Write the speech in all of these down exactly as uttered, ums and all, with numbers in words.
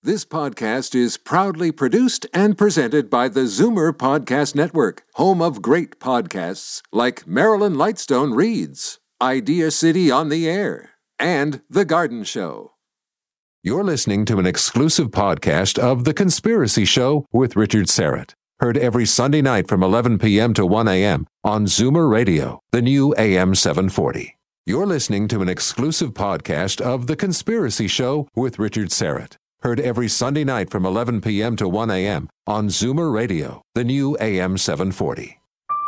This podcast is proudly produced and presented by the Zoomer Podcast Network, home of great podcasts like Marilyn Lightstone Reads, Idea City on the Air, and The Garden Show. You're listening to an exclusive podcast of The Conspiracy Show with Richard Syrett. Heard every Sunday night from eleven p.m. to one a.m. on Zoomer Radio, the new A M seven forty. You're listening to an exclusive podcast of The Conspiracy Show with Richard Syrett. Heard every Sunday night from eleven p.m. to one a.m. on Zoomer Radio, the new A M seven forty.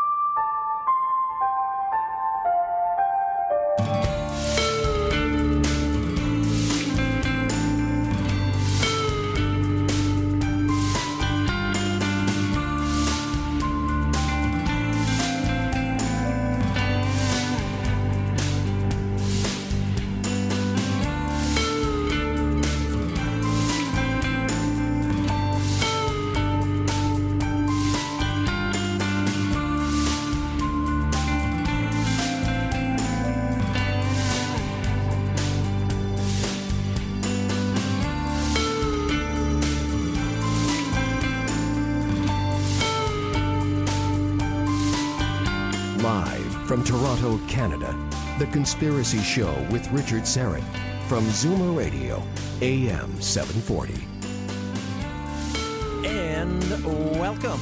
From Toronto, Canada, The Conspiracy Show with Richard Syrett from Zoomer Radio, A M seven forty. And welcome.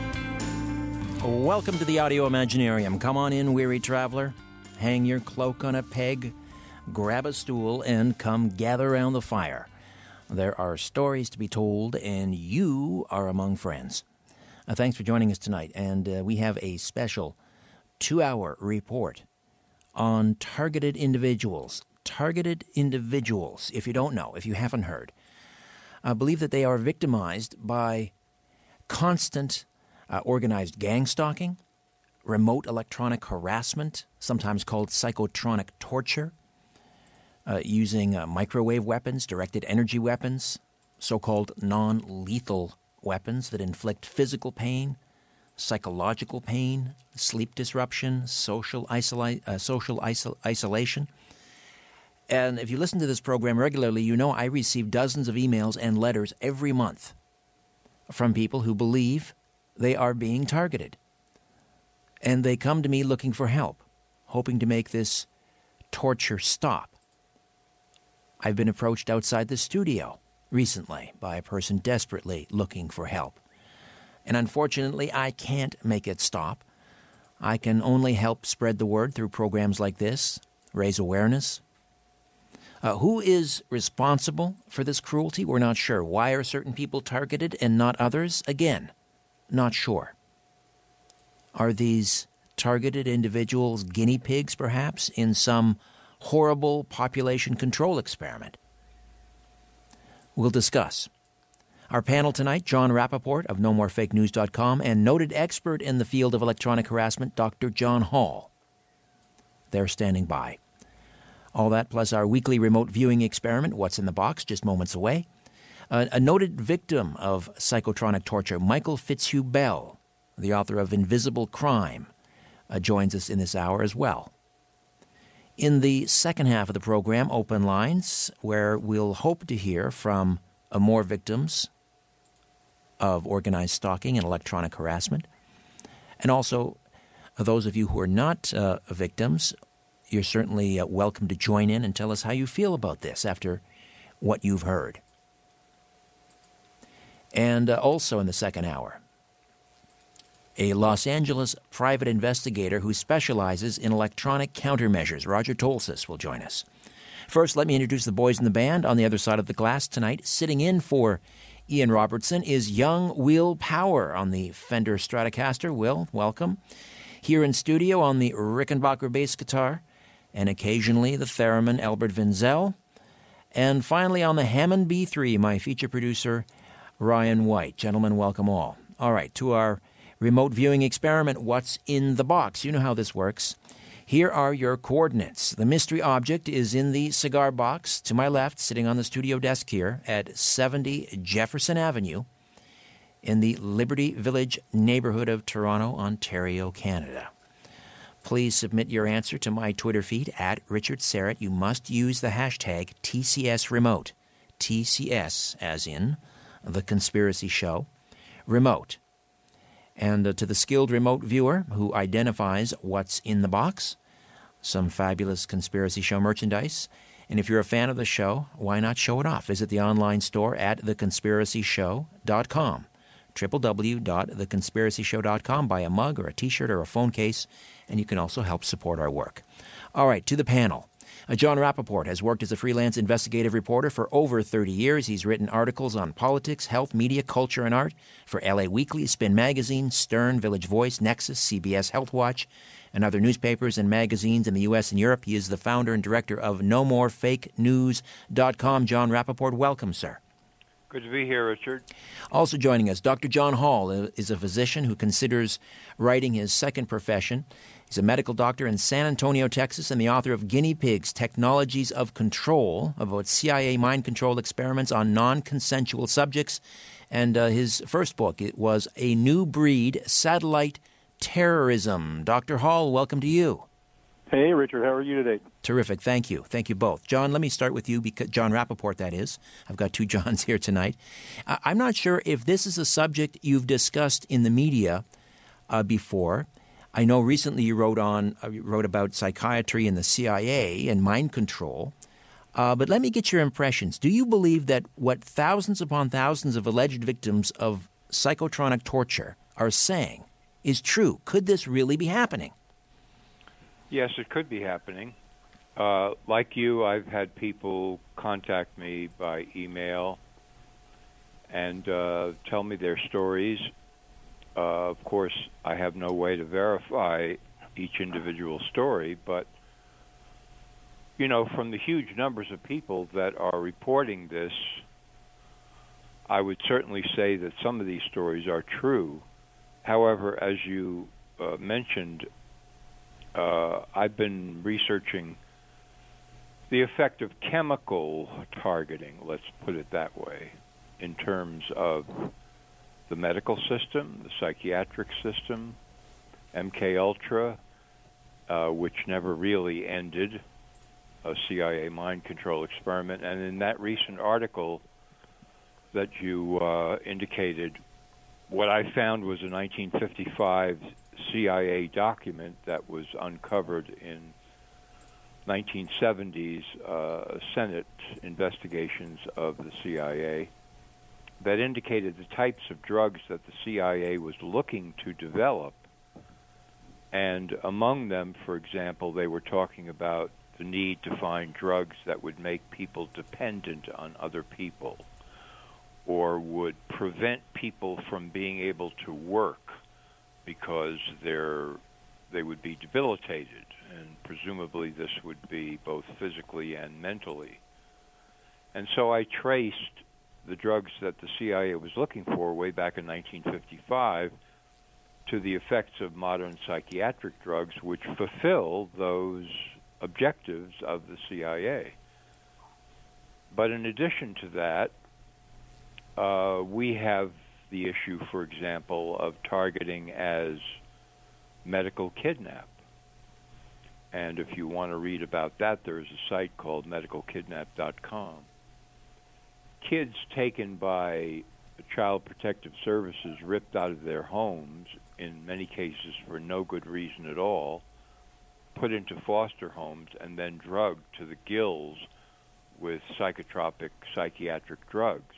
Welcome to the Audio Imaginarium. Come on in, weary traveler. Hang your cloak on a peg, grab a stool, and come gather around the fire. There are stories to be told, and you are among friends. Uh, thanks for joining us tonight, and uh, we have a special two-hour report on targeted individuals. Targeted individuals, if you don't know, if you haven't heard, I believe that they are victimized by constant uh, organized gang stalking, remote electronic harassment, sometimes called psychotronic torture, uh, using uh, microwave weapons, directed energy weapons, so-called non-lethal weapons that inflict physical pain, psychological pain, sleep disruption, social, isola- uh, social isol- isolation. And if you listen to this program regularly, you know I receive dozens of emails and letters every month from people who believe they are being targeted. And they come to me looking for help, hoping to make this torture stop. I've been approached outside the studio recently by a person desperately looking for help. And unfortunately, I can't make it stop. I can only help spread the word through programs like this, raise awareness. Uh, who is responsible for this cruelty? We're not sure. Why are certain people targeted and not others? Again, not sure. Are these targeted individuals guinea pigs, perhaps, in some horrible population control experiment? We'll discuss. Our panel tonight, Jon Rappoport of no more fake news dot com and noted expert in the field of electronic harassment, Doctor John Hall. They're standing by. All that plus our weekly remote viewing experiment, What's in the Box, just moments away. Uh, a noted victim of psychotronic torture, Michael Fitzhugh Bell, the author of Invisible Crime, uh, joins us in this hour as well. In the second half of the program, Open Lines, where we'll hope to hear from uh, more victims of organized stalking and electronic harassment. And also, those of you who are not uh, victims, you're certainly uh, welcome to join in and tell us how you feel about this after what you've heard. And uh, also in the second hour, a Los Angeles private investigator who specializes in electronic countermeasures, Roger Tolsis, will join us. First, let me introduce the boys in the band. On the other side of the glass tonight, sitting in for Ian Robertson, is young Will Power on the Fender Stratocaster. Will, welcome. Here in studio on the Rickenbacker bass guitar, and occasionally the theremin Albert Vinzel. And finally on the Hammond B three, my feature producer, Ryan White. Gentlemen, welcome all. All right, to our remote viewing experiment, What's in the Box? You know how this works. Here are your coordinates. The mystery object is in the cigar box to my left, sitting on the studio desk here at seventy Jefferson Avenue in the Liberty Village neighborhood of Toronto, Ontario, Canada. Please submit your answer to my Twitter feed at Richard Syrett. You must use the hashtag T C S Remote. T C S, as in The Conspiracy Show, remote. And uh, to the skilled remote viewer who identifies what's in the box, some fabulous Conspiracy Show merchandise. And if you're a fan of the show, why not show it off? Visit the online store at the conspiracy show dot com, w w w dot the conspiracy show dot com. Buy a mug or a T-shirt or a phone case, and you can also help support our work. All right, to the panel. Uh, Jon Rappoport has worked as a freelance investigative reporter for over thirty years. He's written articles on politics, health, media, culture, and art for L A Weekly, Spin Magazine, Stern, Village Voice, Nexus, C B S Health Watch, and other newspapers and magazines in the U S and Europe. He is the founder and director of no more fake news dot com. Jon Rappoport, welcome, sir. Good to be here, Richard. Also joining us, Doctor John Hall is a physician who considers writing his second profession. He's a medical doctor in San Antonio, Texas, and the author of Guinea Pigs, Technologies of Control, about C I A mind control experiments on non-consensual subjects. And uh, his first book, it was A New Breed, Satellite Terrorism. Doctor Hall, welcome to you. Hey, Richard. How are you today? Terrific. Thank you. Thank you both. John, let me start with you, because Jon Rappoport, that is. I've got two Johns here tonight. Uh, I'm not sure if this is a subject you've discussed in the media uh, before. I know recently you wrote on uh, you wrote about psychiatry and the C I A and mind control. Uh, but let me get your impressions. Do you believe that what thousands upon thousands of alleged victims of psychotronic torture are saying is true? Could this really be happening? Yes, it could be happening. Uh, like you, I've had people contact me by email and uh, tell me their stories. Uh, of course, I have no way to verify each individual story, but, you know, from the huge numbers of people that are reporting this, I would certainly say that some of these stories are true. However, as you uh, mentioned, uh, I've been researching the effect of chemical targeting, let's put it that way, in terms of the medical system, the psychiatric system, M K Ultra, uh, which never really ended, a C I A mind control experiment. And in that recent article that you uh, indicated, what I found was a nineteen fifty-five C I A document that was uncovered in nineteen seventies uh, Senate investigations of the C I A that indicated the types of drugs that the C I A was looking to develop. And among them, for example, they were talking about the need to find drugs that would make people dependent on other people or would prevent people from being able to work because they're, they would be debilitated. And presumably this would be both physically and mentally. And so I traced the drugs that the C I A was looking for way back in nineteen fifty-five to the effects of modern psychiatric drugs, which fulfill those objectives of the C I A. But in addition to that, uh, we have the issue, for example, of targeting as medical kidnap. And if you want to read about that, there is a site called medical kidnap dot com. Kids taken by Child Protective Services, ripped out of their homes, in many cases for no good reason at all, put into foster homes and then drugged to the gills with psychotropic psychiatric drugs.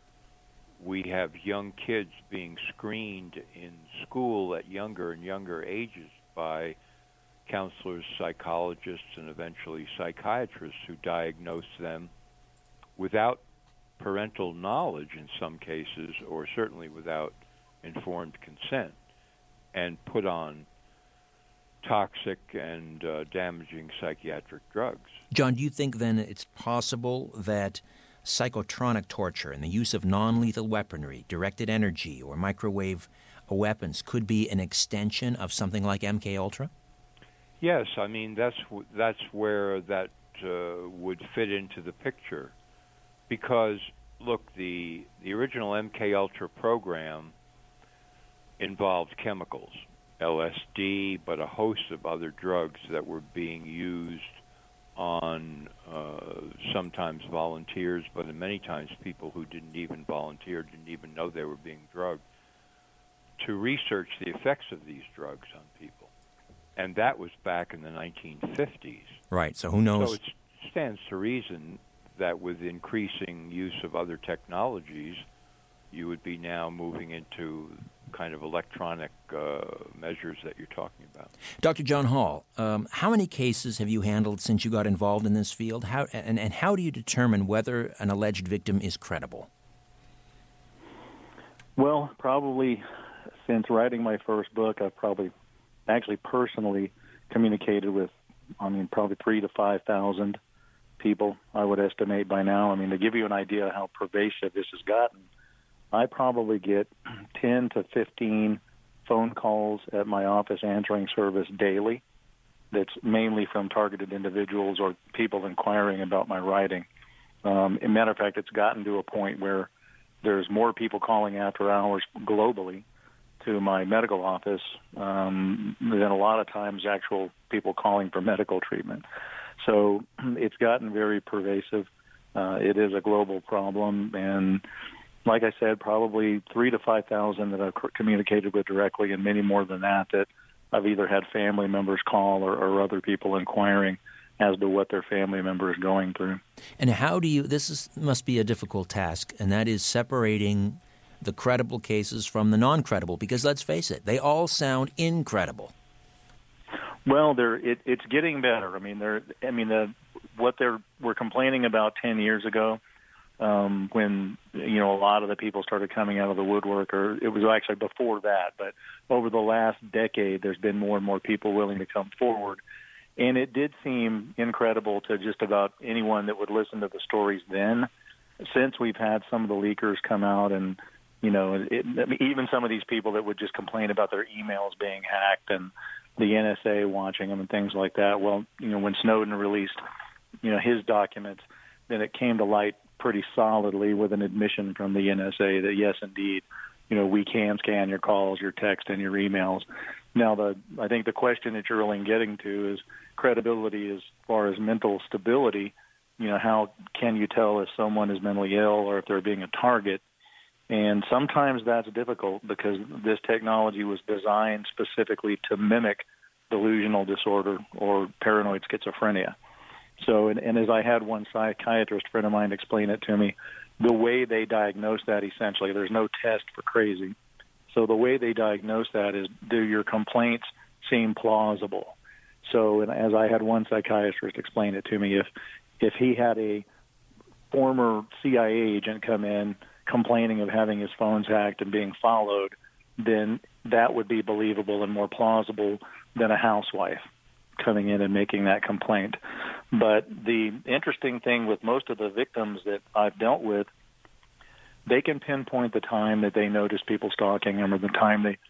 We have young kids being screened in school at younger and younger ages by counselors, psychologists, and eventually psychiatrists who diagnose them without parental knowledge in some cases, or certainly without informed consent, and put on toxic and uh, damaging psychiatric drugs. John, do you think then it's possible that psychotronic torture and the use of non-lethal weaponry, directed energy, or microwave weapons could be an extension of something like M K Ultra? Yes, I mean, that's that's where that uh, would fit into the picture. Because, look, the the original M K Ultra program involved chemicals, L S D, but a host of other drugs that were being used on uh, sometimes volunteers, but in many times people who didn't even volunteer, didn't even know they were being drugged, to research the effects of these drugs on people. And that was back in the nineteen fifties. Right, so who knows? So it stands to reason that with increasing use of other technologies, you would be now moving into kind of electronic uh, measures that you're talking about. Doctor John Hall, um, how many cases have you handled since you got involved in this field? How and, and how do you determine whether an alleged victim is credible? Well, probably since writing my first book, I've probably actually personally communicated with, I mean, probably three to five thousand people, I would estimate by now. I mean, to give you an idea of how pervasive this has gotten, I probably get ten to fifteen phone calls at my office answering service daily. That's mainly from targeted individuals or people inquiring about my writing. Um, as a matter of fact, it's gotten to a point where there's more people calling after hours globally to my medical office um, than a lot of times actual people calling for medical treatment. So it's gotten very pervasive. Uh, it is a global problem, and like I said, probably three to five thousand that I've communicated with directly, and many more than that that I've either had family members call or, or other people inquiring as to what their family member is going through. And how do you, this is, must be a difficult task, and that is separating the credible cases from the non-credible, because let's face it, they all sound incredible. Well, they're, it, it's getting better. I mean, they're, I mean, the, what they were complaining about ten years ago, um, when you know a lot of the people started coming out of the woodwork, or it was actually before that. But over the last decade, there's been more and more people willing to come forward, and it did seem incredible to just about anyone that would listen to the stories then. Since we've had some of the leakers come out and You know, it, I mean, even some of these people that would just complain about their emails being hacked and the N S A watching them and things like that. Well, you know, when Snowden released, you know, his documents, then it came to light pretty solidly with an admission from the N S A that, yes, indeed, you know, we can scan your calls, your text, and your emails. Now, the I think the question that you're really getting to is credibility as far as mental stability. You know, how can you tell if someone is mentally ill or if they're being a target? And sometimes that's difficult because this technology was designed specifically to mimic delusional disorder or paranoid schizophrenia. So, and, and as I had one psychiatrist friend of mine explain it to me, the way they diagnose that essentially, there's no test for crazy. So the way they diagnose that is, do your complaints seem plausible? So, and as I had one psychiatrist explain it to me, if if he had a former C I A agent come in complaining of having his phones hacked and being followed, then that would be believable and more plausible than a housewife coming in and making that complaint. But the interesting thing with most of the victims that I've dealt with, they can pinpoint the time that they noticed people stalking them or the time they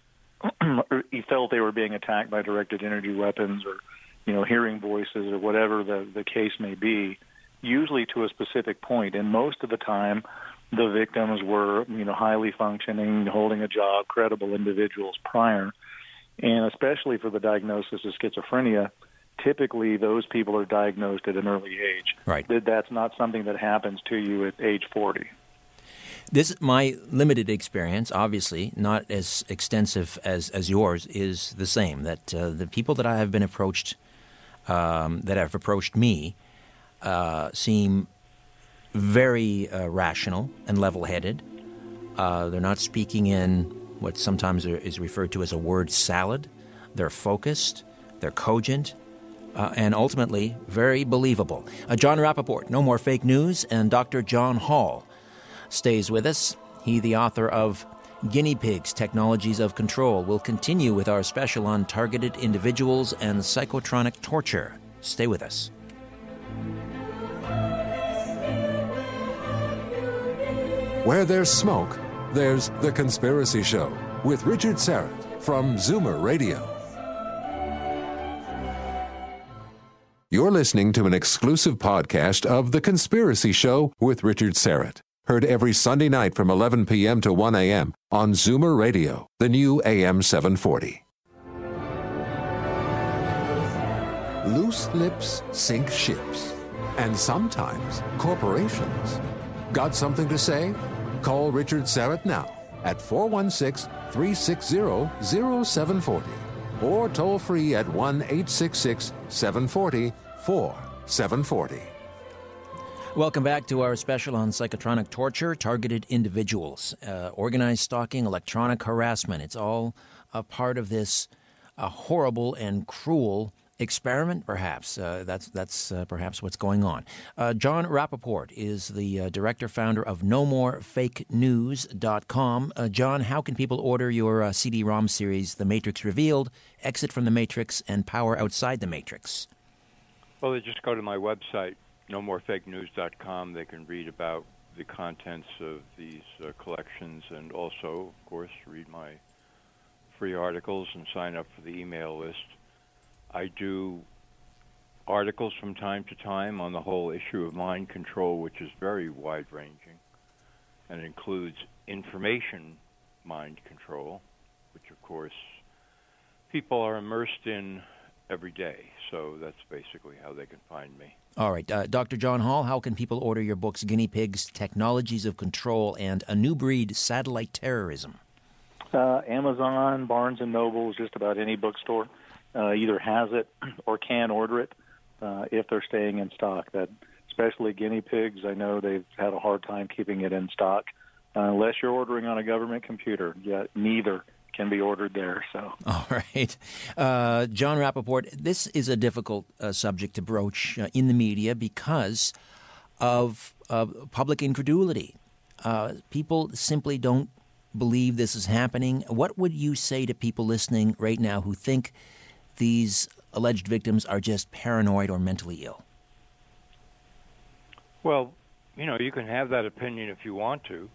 he felt they were being attacked by directed energy weapons or, you know, hearing voices or whatever the, the case may be, usually to a specific point. And most of the time, the victims were, you know, highly functioning, holding a job, credible individuals prior. And especially for the diagnosis of schizophrenia, typically those people are diagnosed at an early age. Right. That's not something that happens to you at age forty. This, my limited experience, obviously not as extensive as, as yours, is the same, that uh, the people that I have been approached, um, that have approached me, uh, seem very uh, rational and level-headed. Uh, they're not speaking in what sometimes is referred to as a word salad. They're focused, they're cogent, uh, and ultimately very believable. Uh, Jon Rappoport, No More Fake News, and Doctor John Hall stays with us. He, the author of Guinea Pigs, Technologies of Control, will continue with our special on targeted individuals and psychotronic torture. Stay with us. Where there's smoke, there's The Conspiracy Show with Richard Syrett from Zoomer Radio. You're listening to an exclusive podcast of The Conspiracy Show with Richard Syrett. Heard every Sunday night from eleven p.m. to one a.m. on Zoomer Radio, the new A M seven forty. Loose lips sink ships. And sometimes corporations. Got something to say? Call Richard Syrett now at four one six, three six zero, zero seven four zero or toll free at one eight six six, seven four zero, four seven four zero. Welcome back to our special on psychotronic torture, targeted individuals, uh, organized stalking, electronic harassment. It's all a part of this uh, horrible and cruel experiment, perhaps. Uh, that's that's uh, perhaps what's going on. Uh, Jon Rappoport is the uh, director, founder of no more fake news dot com. Uh, John, how can people order your uh, C D ROM series, The Matrix Revealed, Exit from the Matrix, and Power Outside the Matrix? Well, they just go to my website, no more fake news dot com. They can read about the contents of these uh, collections and also, of course, read my free articles and sign up for the email list. I do articles from time to time on the whole issue of mind control, which is very wide-ranging and includes information mind control, which, of course, people are immersed in every day. So that's basically how they can find me. All right. Uh, Doctor John Hall, how can people order your books, Guinea Pigs, Technologies of Control, and A New Breed, Satellite Terrorism? Uh, Amazon, Barnes and Noble, just about any bookstore uh, either has it or can order it uh, if they're staying in stock. That, especially Guinea Pigs, I know they've had a hard time keeping it in stock. Uh, unless you're ordering on a government computer, yet neither can be ordered there. So, all right. Uh, Jon Rappoport, this is a difficult uh, subject to broach uh, in the media because of uh, public incredulity. Uh, people simply don't believe this is happening. What would you say to people listening right now who think these alleged victims are just paranoid or mentally ill? Well, you know, you can have that opinion if you want to,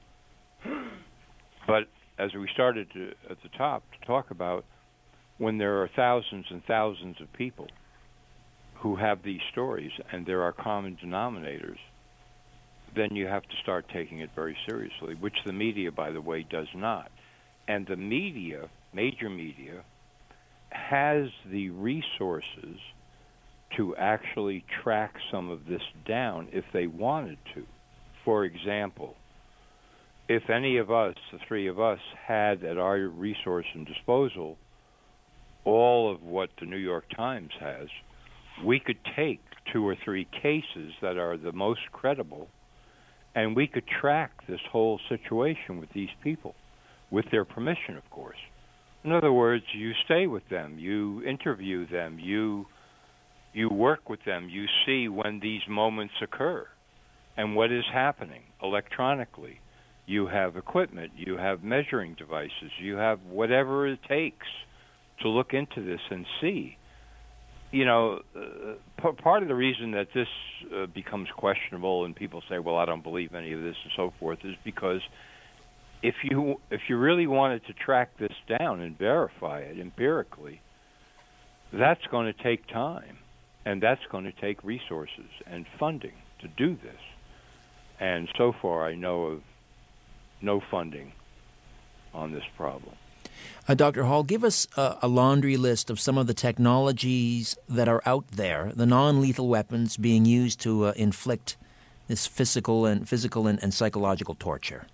but as we started to, at the top to talk about, when there are thousands and thousands of people who have these stories and there are common denominators, then you have to start taking it very seriously, which the media, by the way, does not. And the media, major media, has the resources to actually track some of this down if they wanted to. For example, if any of us, the three of us, had at our resource and disposal all of what the New York Times has, we could take two or three cases that are the most credible, and we could track this whole situation with these people, with their permission, of course. In other words, you stay with them, you interview them, you you work with them, you see when these moments occur and what is happening electronically. You have equipment, you have measuring devices, you have whatever it takes to look into this and see. You know, uh, p- part of the reason that this uh, becomes questionable and people say, well, I don't believe any of this and so forth, is because if you if you really wanted to track this down and verify it empirically, that's going to take time, and that's going to take resources and funding to do this. And so far, I know of no funding on this problem. Uh, Doctor Hall, give us a, a laundry list of some of the technologies that are out there, the non-lethal weapons being used to uh, inflict this physical and physical and, and psychological torture.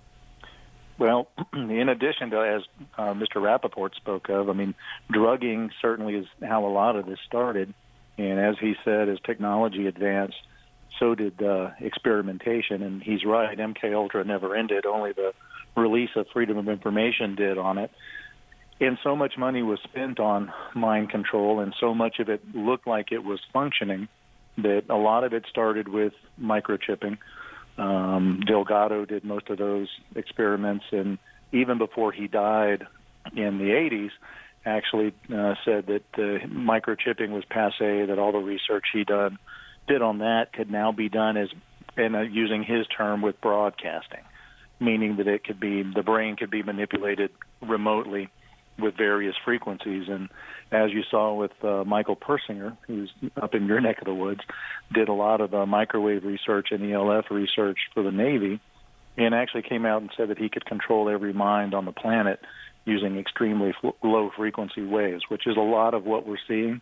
Well, in addition to, as uh, Mister Rappoport spoke of, I mean, drugging certainly is how a lot of this started. And as he said, as technology advanced, so did uh, experimentation. And he's right, M K Ultra never ended. Only the release of Freedom of Information did on it. And so much money was spent on mind control, and so much of it looked like it was functioning, that a lot of it started with microchipping. Um, Delgado did most of those experiments, and even before he died in the eighties, actually uh, said that uh, microchipping was passé, that all the research he done did on that could now be done as, and uh, using his term, with broadcasting, meaning that it could be, the brain could be manipulated remotely with various frequencies. And as you saw with uh, Michael Persinger, who's up in your neck of the woods, did a lot of uh, microwave research and E L F research for the Navy, and actually came out and said that he could control every mind on the planet using extremely f- low frequency waves, which is a lot of what we're seeing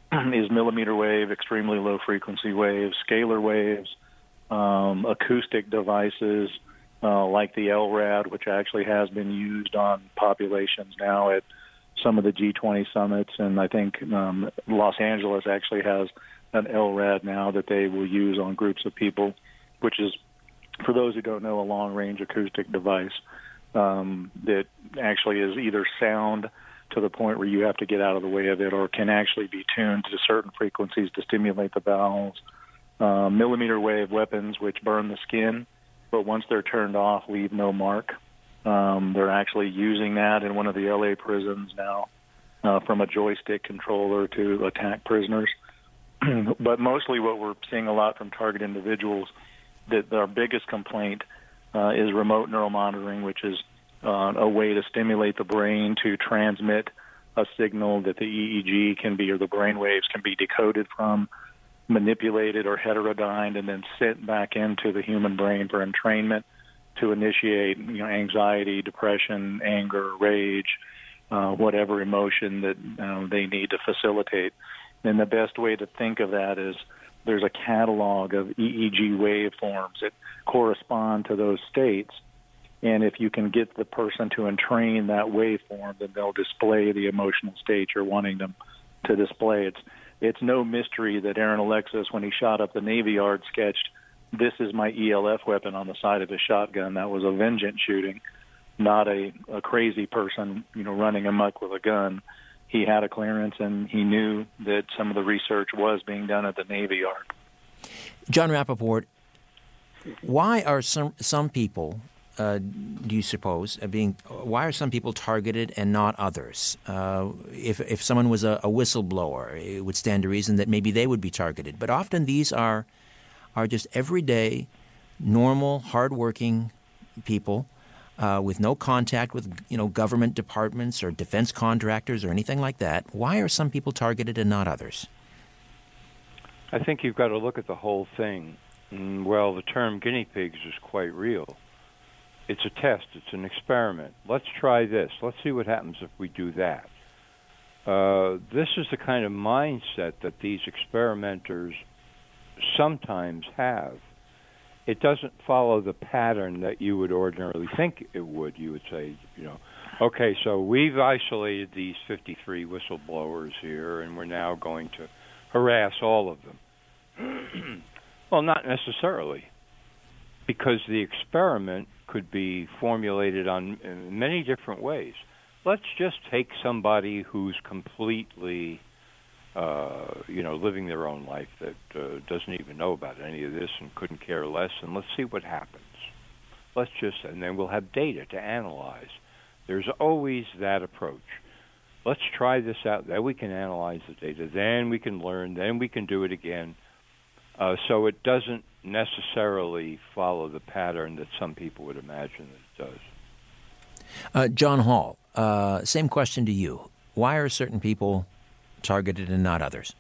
is millimeter wave, extremely low frequency waves, scalar waves, um, acoustic devices uh, like the L RAD, which actually has been used on populations now at some of the G twenty summits, and I think um, Los Angeles actually has an L RAD now that they will use on groups of people, which is, for those who don't know, a long-range acoustic device um, that actually is either sound to the point where you have to get out of the way of it, or can actually be tuned to certain frequencies to stimulate the valves. Uh, millimeter wave weapons, which burn the skin, but once they're turned off, leave no mark. Um, they're actually using that in one of the L A prisons now uh, from a joystick controller to attack prisoners. But mostly what we're seeing a lot from target individuals, that our biggest complaint uh, is remote neuromonitoring, which is uh, a way to stimulate the brain to transmit a signal that the E E G can be, or the brain waves can be decoded from, manipulated or heterodyned, and then sent back into the human brain for entrainment to initiate, you know, anxiety, depression, anger, rage, uh, whatever emotion that uh, they need to facilitate. And the best way to think of that is there's a catalog of E E G waveforms that correspond to those states. And if you can get the person to entrain that waveform, then they'll display the emotional state you're wanting them to display. It's it's no mystery that Aaron Alexis, when he shot up the Navy Yard, sketched, "This is my E L F weapon" on the side of his shotgun. That was a vengeance shooting, not a, a crazy person, you know, running amok with a gun. He had a clearance, and he knew that some of the research was being done at the Navy Yard. Jon Rappoport, why are some some people, uh, do you suppose, uh, being? Why are some people targeted and not others? Uh, if if someone was a, a whistleblower, it would stand to reason that maybe they would be targeted. But often these are are just everyday, normal, hardworking people. Uh, with no contact with, you know, government departments or defense contractors or anything like that. Why are some people targeted and not others? I think you've got to look at the whole thing. And, well, the term guinea pigs is quite real. It's a test. It's an experiment. Let's try this. Let's see what happens if we do that. Uh, this is the kind of mindset that these experimenters sometimes have. It doesn't follow the pattern that you would ordinarily think it would. You would say, you know, okay, so we've isolated these fifty-three whistleblowers here, and we're now going to harass all of them. Well, not necessarily, because the experiment could be formulated on in many different ways. Let's just take somebody who's completely Uh, you know, living their own life that uh, doesn't even know about any of this and couldn't care less, and let's see what happens. Let's just, and then we'll have data to analyze. There's always that approach. Let's try this out. Then we can analyze the data. Then we can learn. Then we can do it again. Uh, so it doesn't necessarily follow the pattern that some people would imagine that it does. Uh, John Hall, uh, same question to you. Why are certain people targeted and not others?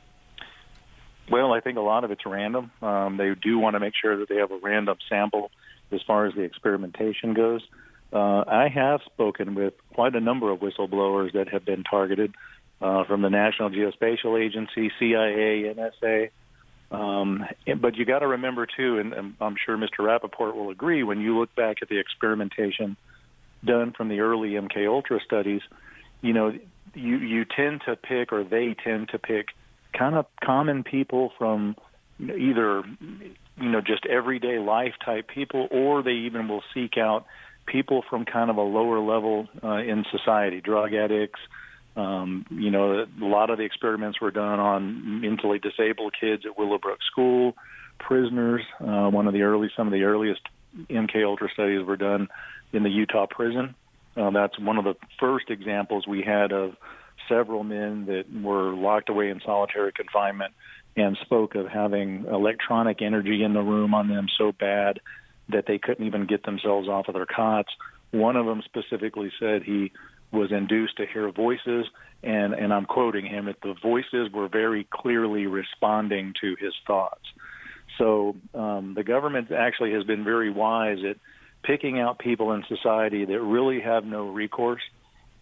Well, I think a lot of it's random. Um, they do want to make sure that they have a random sample as far as the experimentation goes. Uh, I have spoken with quite a number of whistleblowers that have been targeted uh, from the National Geospatial Agency, C I A, N S A. Um, but you got to remember, too, and, and I'm sure Mister Rappoport will agree, when you look back at the experimentation done from the early M K Ultra studies, you know, you, you tend to pick, or they tend to pick, kind of common people from either, you know, just everyday life type people, or they even will seek out people from kind of a lower level uh, in society, drug addicts. Um, you know, a lot of the experiments were done on mentally disabled kids at Willowbrook School, prisoners. Uh, one of the early, some of the earliest M K Ultra studies were done in the Utah prison. Uh, that's one of the first examples we had of several men that were locked away in solitary confinement and spoke of having electronic energy in the room on them so bad that they couldn't even get themselves off of their cots. One of them specifically said he was induced to hear voices, and, and I'm quoting him, that the voices were very clearly responding to his thoughts. So um, the government actually has been very wise at picking out people in society that really have no recourse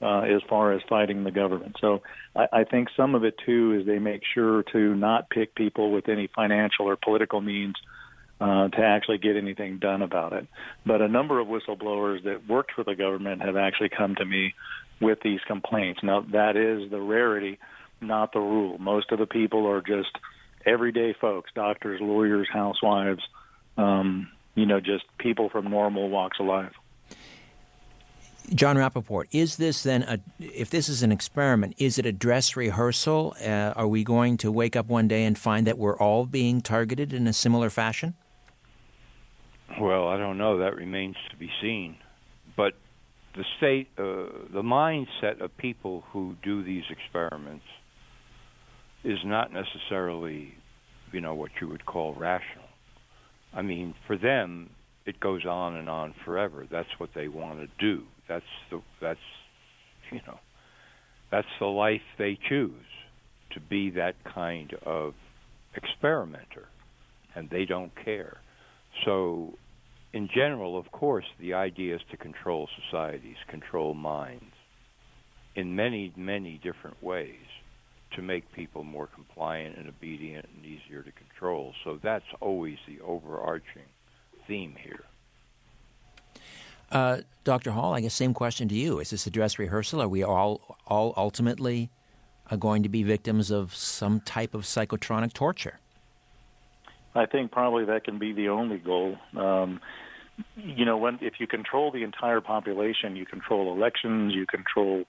uh, as far as fighting the government. So I, I think some of it, too, is they make sure to not pick people with any financial or political means uh, to actually get anything done about it. But a number of whistleblowers that worked for the government have actually come to me with these complaints. Now, that is the rarity, not the rule. Most of the people are just everyday folks, doctors, lawyers, housewives, um, you know, just people from normal walks of life. Jon Rappoport, is this then, a, if this is an experiment, is it a dress rehearsal? Uh, are we going to wake up one day and find that we're all being targeted in a similar fashion? Well, I don't know. That remains to be seen. But the state, uh, the mindset of people who do these experiments is not necessarily, you know, what you would call rational. I mean, for them, it goes on and on forever. That's what they want to do. That's the that's you know that's the life they choose, to be that kind of experimenter, and they don't care. So, in general, of course, the idea is to control societies, control minds, in many, many different ways, to make people more compliant and obedient and easier to control. So that's always the overarching theme here. Uh, Doctor Hall, I guess same question to you. Is this a dress rehearsal? Are we all all ultimately uh, going to be victims of some type of psychotronic torture? I think probably that can be the only goal. Um, you know, when if you control the entire population, you control elections, you control,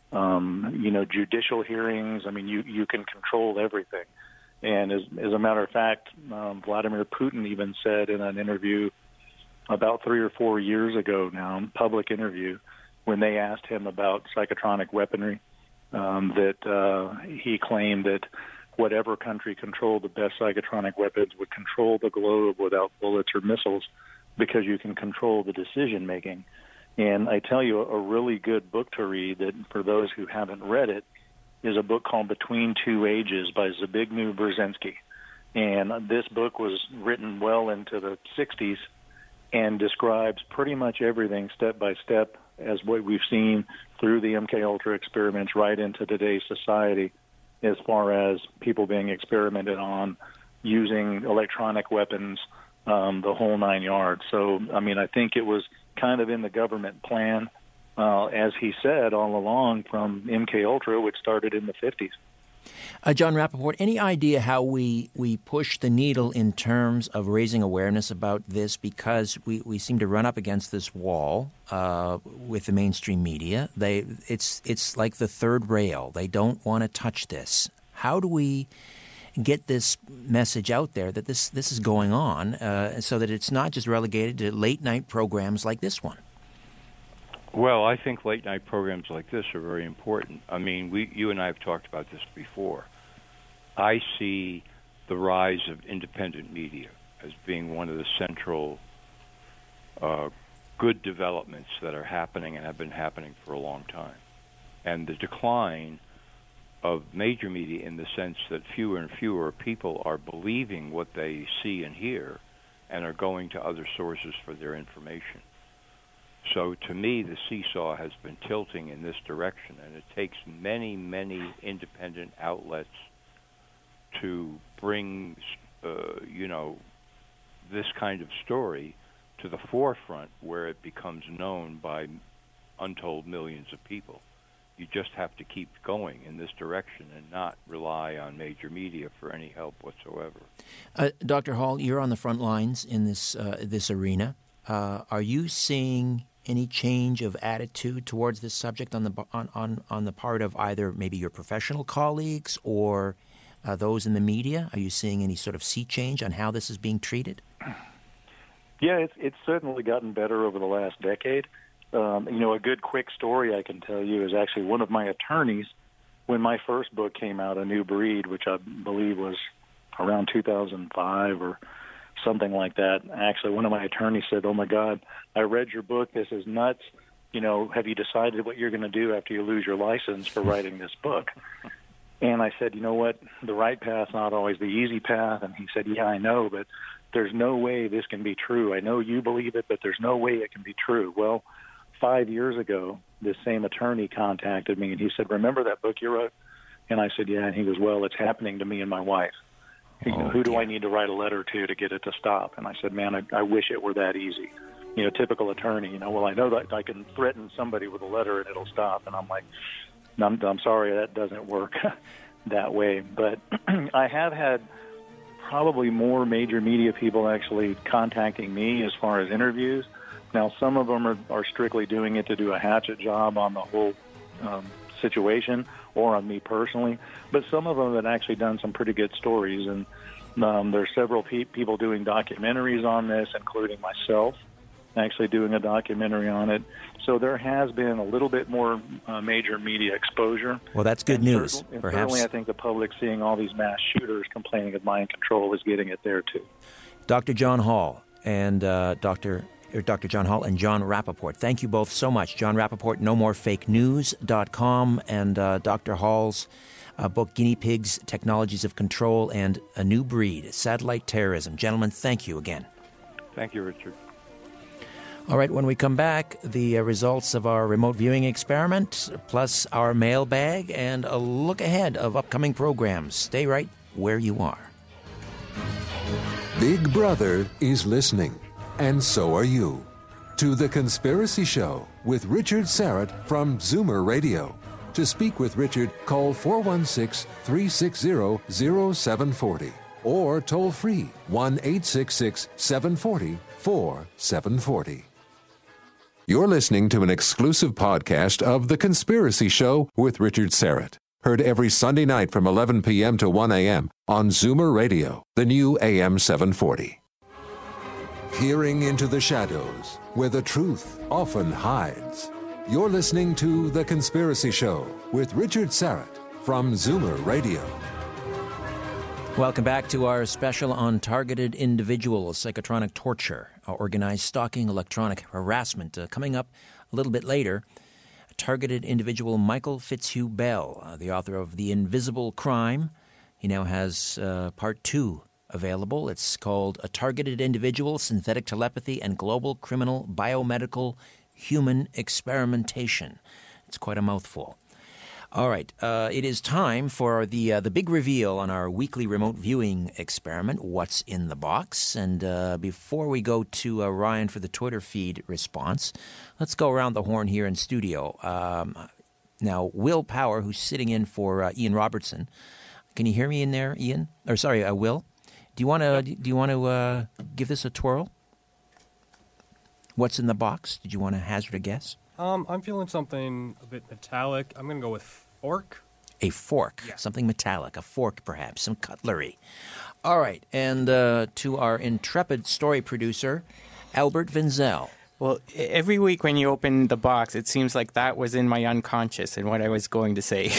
um, you know, judicial hearings. I mean, you, you can control everything. And as, as a matter of fact, um, Vladimir Putin even said in an interview about three or four years ago now, public interview, when they asked him about psychotronic weaponry, um, that uh, he claimed that whatever country controlled the best psychotronic weapons would control the globe without bullets or missiles, because you can control the decision-making. And I tell you, a really good book to read, that for those who haven't read it, is a book called Between Two Ages by Zbigniew Brzezinski. And this book was written well into the sixties and describes pretty much everything step by step as what we've seen through the M K Ultra experiments right into today's society, as far as people being experimented on, using electronic weapons, um, the whole nine yards. So, I mean, I think it was kind of in the government plan, uh, as he said all along, from M K Ultra, which started in the fifties. Uh, Jon Rappoport, any idea how we, we push the needle in terms of raising awareness about this? Because we, we seem to run up against this wall uh, with the mainstream media. They it's it's like the third rail. They don't want to touch this. How do we get this message out there that this, this is going on uh, so that it's not just relegated to late-night programs like this one? Well, I think late-night programs like this are very important. I mean, we, you and I have talked about this before. I see the rise of independent media as being one of the central uh, good developments that are happening and have been happening for a long time. And the decline of major media, in the sense that fewer and fewer people are believing what they see and hear and are going to other sources for their information. So to me, the seesaw has been tilting in this direction, and it takes many, many independent outlets to bring, uh, you know, this kind of story to the forefront, where it becomes known by untold millions of people. You just have to keep going in this direction and not rely on major media for any help whatsoever. Uh, Doctor Hall, you're on the front lines in this uh, this arena. Uh, are you seeing any change of attitude towards this subject on the on, on, on the part of either maybe your professional colleagues or uh, those in the media? Are you seeing any sort of sea change on how this is being treated? Yeah, it's it's certainly gotten better over the last decade. Um, you know, a good quick story I can tell you is actually one of my attorneys, when my first book came out, A New Breed, which I believe was around two thousand five or something like that. Actually, one of my attorneys said, "Oh my God, I read your book. This is nuts. You know, have you decided what you're going to do after you lose your license for writing this book?" And I said, "You know what? The right path's not always the easy path." And he said, "Yeah, I know, but there's no way this can be true. I know you believe it, but there's no way it can be true." Well, five years ago, this same attorney contacted me, and he said, remember that book you wrote? And I said, yeah. And he goes, well, it's happening to me and my wife. You know, Oh, who do dear. I need to write a letter to to get it to stop? And I said, man, I, I wish it were that easy. You know, typical attorney, you know, well, I know that I can threaten somebody with a letter and it'll stop. And I'm like, I'm, I'm sorry, that doesn't work that way. But I have had probably more major media people actually contacting me as far as interviews. Now, some of them are, are strictly doing it to do a hatchet job on the whole um, situation or on me personally, but some of them have actually done some pretty good stories. And um, there's several pe- people doing documentaries on this, including myself, actually doing a documentary on it. So there has been a little bit more uh, major media exposure. Well, that's good And news. certainly- and Perhaps Certainly, I think the public seeing all these mass shooters complaining of mind control is getting it there, too. Doctor John Hall and uh, Doctor or Doctor John Hall and John Rappaport. Thank you both so much. John Rappaport, no more fake news dot com, and uh, Doctor Hall's uh, book, Guinea Pigs, Technologies of Control and a New Breed, Satellite Terrorism. Gentlemen, thank you again. Thank you, Richard. All right, when we come back, the uh, results of our remote viewing experiment, plus our mailbag, and a look ahead of upcoming programs. Stay right where you are. Big Brother is listening, and so are you, to The Conspiracy Show with Richard Syrett from Zoomer Radio. To speak with Richard, call four one six, three six zero, zero seven four zero or toll free one eight six six, seven four zero, four seven four zero. You're listening to an exclusive podcast of The Conspiracy Show with Richard Syrett. Heard every Sunday night from eleven p.m. to one a.m. on Zoomer Radio, the new A M seven forty. Peering into the shadows, where the truth often hides. You're listening to The Conspiracy Show with Richard Syrett from Zoomer Radio. Welcome back to our special on targeted individuals, psychotronic torture, organized stalking, electronic harassment. Uh, coming up a little bit later, targeted individual Michael Fitzhugh Bell, uh, the author of The Invisible Crime. He now has uh, part two available. It's called A Targeted Individual, Synthetic Telepathy, and Global Criminal Biomedical Human Experimentation. It's quite a mouthful. All right, uh, it is time for the uh, the big reveal on our weekly remote viewing experiment, What's in the Box? And uh, before we go to uh, Ryan for the Twitter feed response, let's go around the horn here in studio. Um, now, Will Power, who's sitting in for uh, Ian Robertson. Can you hear me in there, Ian? Or sorry, uh, Will? Do you want to do you want to uh, give this a twirl? What's in the box? Did you want to hazard a guess? Um, I'm feeling something a bit metallic. I'm going to go with fork. A fork, Yeah. something metallic, a fork perhaps, some cutlery. All right, and uh, to our intrepid story producer, Albert Vinzel. Well, e- every week when you open the box, it seems like that was in my unconscious and what I was going to say.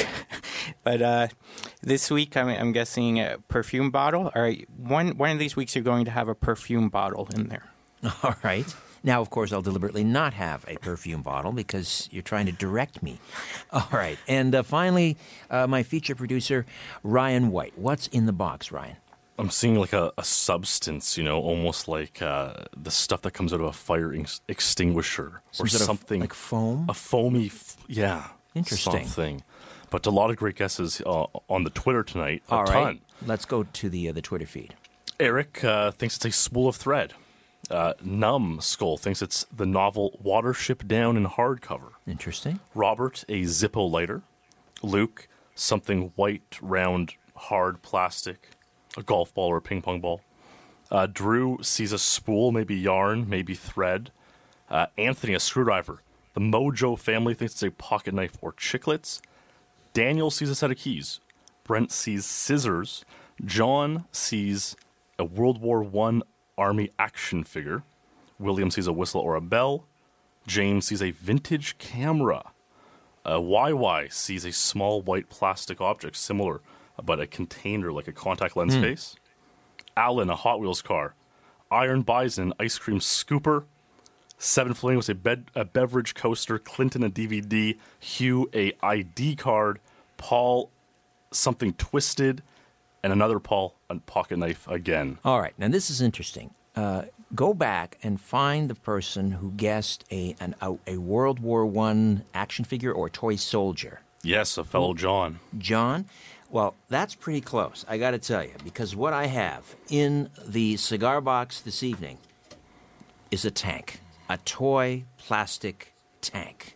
But uh, this week, I'm, I'm guessing a perfume bottle. All right, one one of these weeks, you're going to have a perfume bottle in there. All right. Now, of course, I'll deliberately not have a perfume bottle because you're trying to direct me. All right. And uh, finally, uh, my feature producer, Ryan White. What's in the box, Ryan? I'm seeing like a, a substance, you know, almost like uh, the stuff that comes out of a fire ex- extinguisher Some or sort of, something. like foam? A foamy, f- yeah. Interesting. Something. But a lot of great guesses uh, on the Twitter tonight. A All right. ton. Let's go to the uh, the Twitter feed. Eric uh, thinks it's a spool of thread. Uh, Numbskull thinks it's the novel Watership Down in hardcover. Interesting. Robert, a Zippo lighter. Luke, something white, round, hard plastic. A golf ball or a ping pong ball. Uh, Drew sees a spool, maybe yarn, maybe thread. Uh, Anthony, a screwdriver. The Mojo family thinks it's a pocket knife or chiclets. Daniel sees a set of keys. Brent sees scissors. John sees a World War One Army action figure. William sees a whistle or a bell. James sees a vintage camera. Uh, Y Y sees a small white plastic object similar, but a container like a contact lens Hmm. case. Alan, a Hot Wheels car. Iron Bison, ice cream scooper. Seven Flamingos, a, bed, a beverage coaster. Clinton, a D V D. Hugh, a I D card. Paul, something twisted. And another Paul, a pocket knife again. All right. Now, this is interesting. Uh, go back and find the person who guessed a an, a, a World War One action figure or toy soldier. Yes, a fellow John. John? Well, that's pretty close, I got to tell you, because what I have in the cigar box this evening is a tank, a toy plastic tank.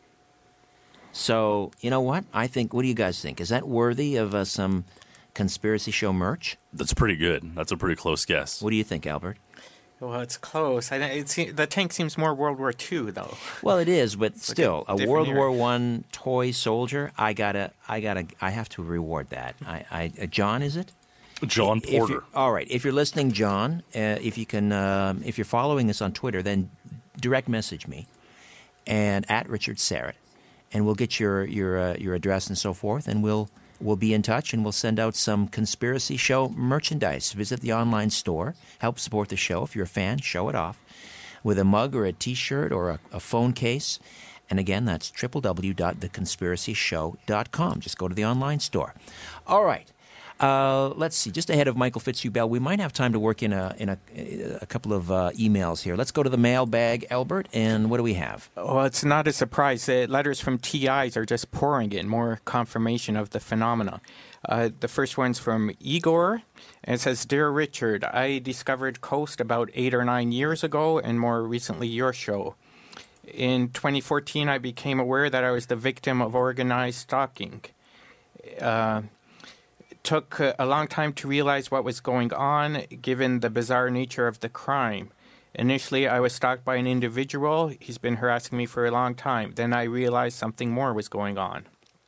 So, you know what? I think, what do you guys think? Is that worthy of uh, some Conspiracy Show merch? That's pretty good. That's a pretty close guess. What do you think, Albert? Well, it's close. I, it seems, the tank seems more World War Two, though. Well, it is, but It's still, like a a World different War era. One toy soldier. I gotta, I gotta, I have to reward that. I, I uh, John, is it? John If Porter. you're- all right. If you're listening, John, uh, if you can, um, if you're following us on Twitter, then direct message me and at Richard Serrett, and we'll get your your uh, your address and so forth, and we'll we'll be in touch, and we'll send out some Conspiracy Show merchandise. Visit the online store, help support the show. If you're a fan, show it off with a mug or a T-shirt or a, a phone case. And again, that's w w w dot the conspiracy show dot com. Just go to the online store. All right. Uh, let's see. Just ahead of Michael Fitzhugh-Bell, we might have time to work in a in a, a couple of uh, emails here. Let's go to the mailbag, Albert, and what do we have? Well, it's not a surprise. The letters from T Is are just pouring in, more confirmation of the phenomena. Uh, the first one's from Igor, and it says, Dear Richard, I discovered Coast about eight or nine years ago, and more recently your show. In twenty fourteen, I became aware that I was the victim of organized stalking. Uh, it took uh, a long time to realize what was going on, given the bizarre nature of the crime. Initially, I was stalked by an individual. He's been harassing me for a long time. Then I realized something more was going on.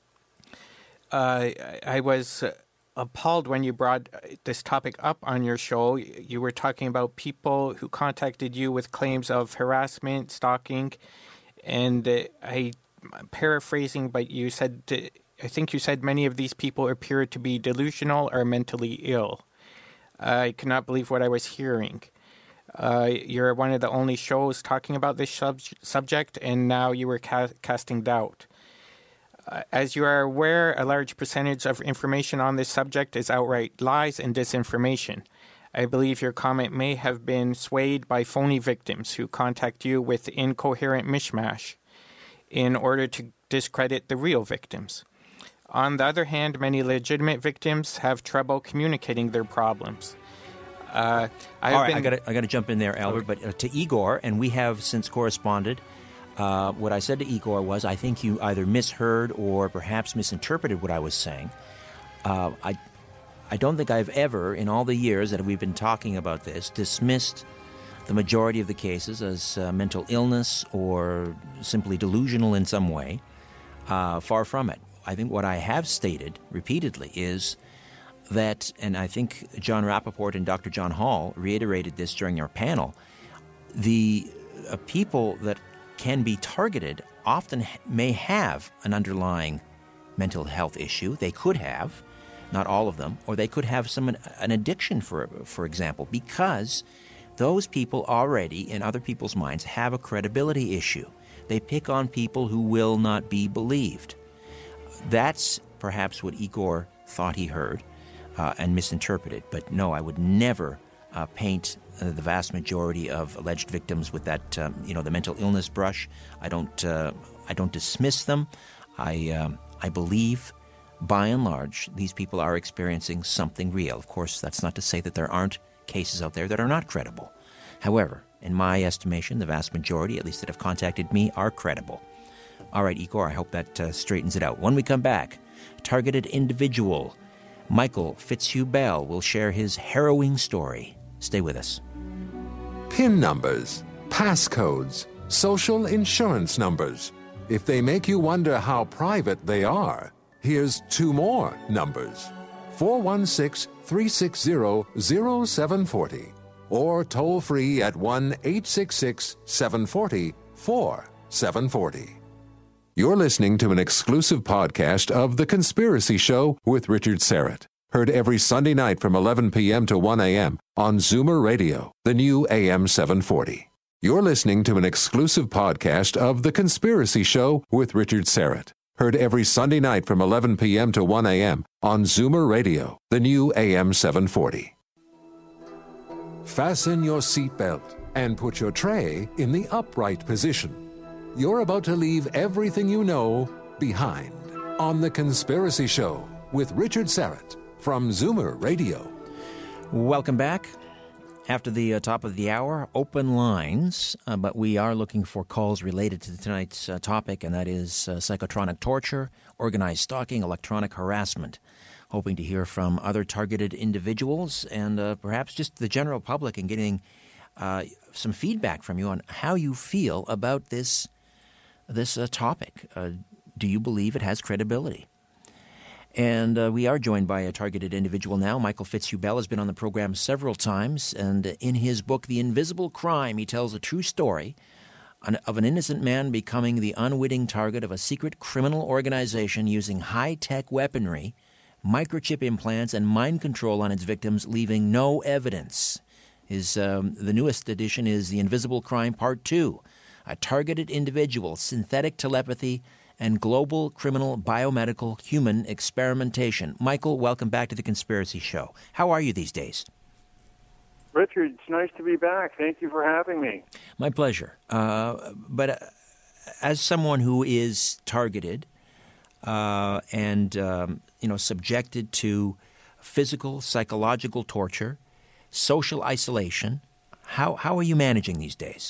Uh, I was uh, appalled when you brought this topic up on your show. You were talking about people who contacted you with claims of harassment, stalking, and uh, I, I'm paraphrasing, but you said, uh, I think you said many of these people appear to be delusional or mentally ill. I could not believe what I was hearing. Uh, you're one of the only shows talking about this sub- subject, and now you were ca- casting doubt. Uh, as you are aware, a large percentage of information on this subject is outright lies and disinformation. I believe your comment may have been swayed by phony victims who contact you with incoherent mishmash in order to discredit the real victims. On the other hand, many legitimate victims have trouble communicating their problems. Uh, I've All right, been, I got I got to jump in there, Albert. But uh, to Igor, and we have since corresponded. Uh, what I said to Igor was, I think you either misheard or perhaps misinterpreted what I was saying. Uh, I, I don't think I've ever, in all the years that we've been talking about this, dismissed the majority of the cases as uh, mental illness or simply delusional in some way. Uh, far from it. I think what I have stated repeatedly is that, and I think John Rappaport and Doctor John Hall reiterated this during our panel, the uh, people that can be targeted often ha- may have an underlying mental health issue. They could have, not all of them, or they could have some an addiction, for for example, because those people already, in other people's minds, have a credibility issue. They pick on people who will not be believed. That's perhaps what Igor thought he heard uh, and misinterpreted. But no, I would never uh, paint uh, the vast majority of alleged victims with that, um, you know, the mental illness brush. I don't, uh, I don't dismiss them. I, um, I believe, by and large, these people are experiencing something real. Of course, that's not to say that there aren't cases out there that are not credible. However, in my estimation, the vast majority, at least that have contacted me, are credible. All right, Igor, I hope that uh, straightens it out. When we come back, targeted individual Michael Fitzhugh-Bell will share his harrowing story. Stay with us. PIN numbers, passcodes, social insurance numbers. If they make you wonder how private they are, here's two more numbers. four one six, three six zero, zero seven four zero or toll free at one eight six six, seven four zero, four seven four zero. You're listening to an exclusive podcast of The Conspiracy Show with Richard Serrett. Heard every Sunday night from eleven p.m. to one a.m. on Zoomer Radio, the new A M seven forty. You're listening to an exclusive podcast of The Conspiracy Show with Richard Serrett. Heard every Sunday night from eleven p.m. to one a.m. on Zoomer Radio, the new A M seven forty. Fasten your seatbelt. and put your tray in the upright position. You're about to leave everything you know behind on The Conspiracy Show with Richard Syrett from Zoomer Radio. Welcome back. After the uh, top of the hour, open lines, uh, but we are looking for calls related to tonight's uh, topic, and that is uh, psychotronic torture, organized stalking, electronic harassment. Hoping to hear from other targeted individuals and uh, perhaps just the general public, and getting uh, some feedback from you on how you feel about this this uh, topic. Uh, do you believe it has credibility? And uh, we are joined by a targeted individual now. Michael Fitzhugh-Bell has been on the program several times, and in his book, The Invisible Crime, he tells a true story of an innocent man becoming the unwitting target of a secret criminal organization using high-tech weaponry, microchip implants, and mind control on its victims, leaving no evidence. His um, the newest edition is The Invisible Crime Part two, A Targeted Individual, Synthetic Telepathy, and Global Criminal Biomedical Human Experimentation. Michael, welcome back to The Conspiracy Show. How are you these days? Richard, it's nice to be back. Thank you for having me. My pleasure. Uh, but uh, as someone who is targeted uh, and um, you know subjected to physical, psychological torture, social isolation, how how are you managing these days?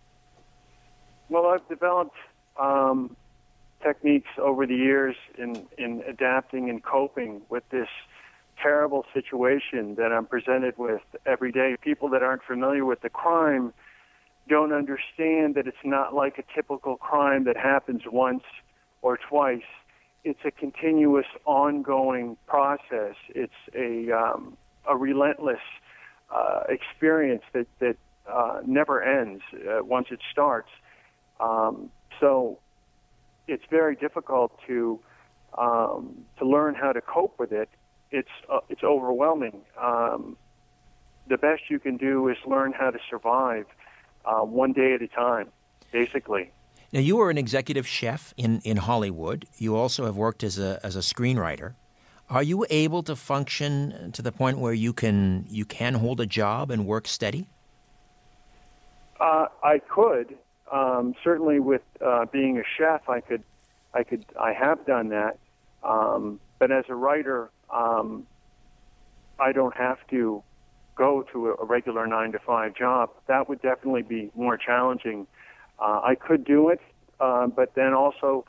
Well, I've developed Um, techniques over the years in, in adapting and coping with this terrible situation that I'm presented with every day. People that aren't familiar with the crime don't understand that it's not like a typical crime that happens once or twice. It's a continuous, ongoing process. It's a, um, a relentless uh, experience that, that uh, never ends uh, once it starts. Um, so it's very difficult to um, to learn how to cope with it. It's uh, it's overwhelming. Um, the best you can do is learn how to survive uh, one day at a time, basically. Now, you were an executive chef in, in Hollywood. You also have worked as a as a screenwriter. Are you able to function to the point where you can you can hold a job and work steady? Uh, I could. Um, certainly, with uh, being a chef, I could, I could, I have done that. Um, but as a writer, um, I don't have to go to a, a regular nine to five job. That would definitely be more challenging. Uh, I could do it, uh, but then also,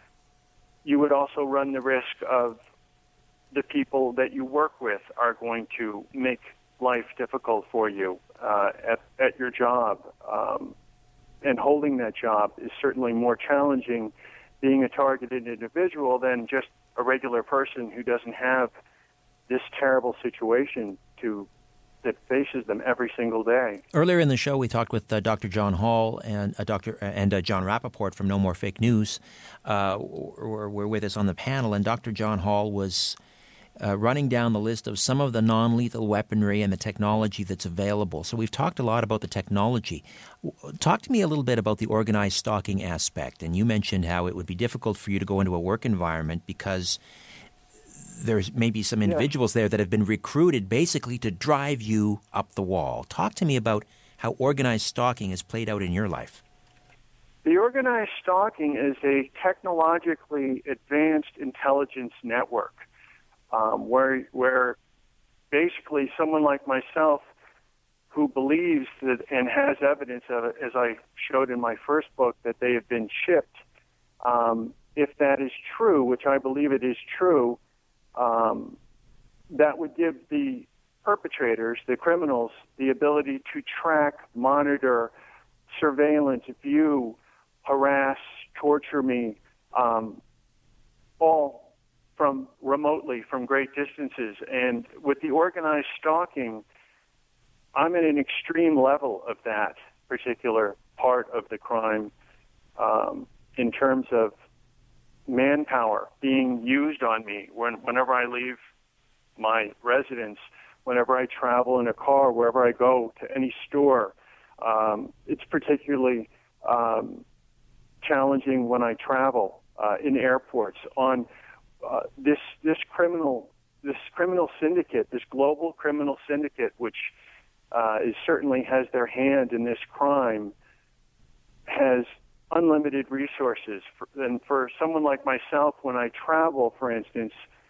you would also run the risk of the people that you work with are going to make life difficult for you uh, at at your job. Um, And holding that job is certainly more challenging being a targeted individual than just a regular person who doesn't have this terrible situation to that faces them every single day. Earlier in the show, we talked with uh, Doctor John Hall and uh, Doctor and uh, John Rappaport from No More Fake News. Uh, were, were with us on the panel, and Doctor John Hall was Uh, running down the list of some of the non-lethal weaponry and the technology that's available. So we've talked a lot about the technology. Talk to me a little bit about the organized stalking aspect. And you mentioned how it would be difficult for you to go into a work environment because there's maybe some individuals yeah. there that have been recruited basically to drive you up the wall. Talk to me about how organized stalking has played out in your life. The organized stalking is a technologically advanced intelligence network. Um, where where basically someone like myself who believes that and has evidence of it, as I showed in my first book, that they have been shipped, um, if that is true, which I believe it is true, um, that would give the perpetrators, the criminals, the ability to track, monitor, surveillance, view, harass, torture me, um, all from remotely, from great distances. And with the organized stalking, I'm at an extreme level of that particular part of the crime um, in terms of manpower being used on me when, whenever I leave my residence, whenever I travel in a car, wherever I go to any store. Um, it's particularly um, challenging when I travel uh, in airports on Uh, this this criminal this criminal syndicate, this global criminal syndicate, which uh, is certainly has their hand in this crime has unlimited resources. For, and for someone like myself, when I travel, for instance,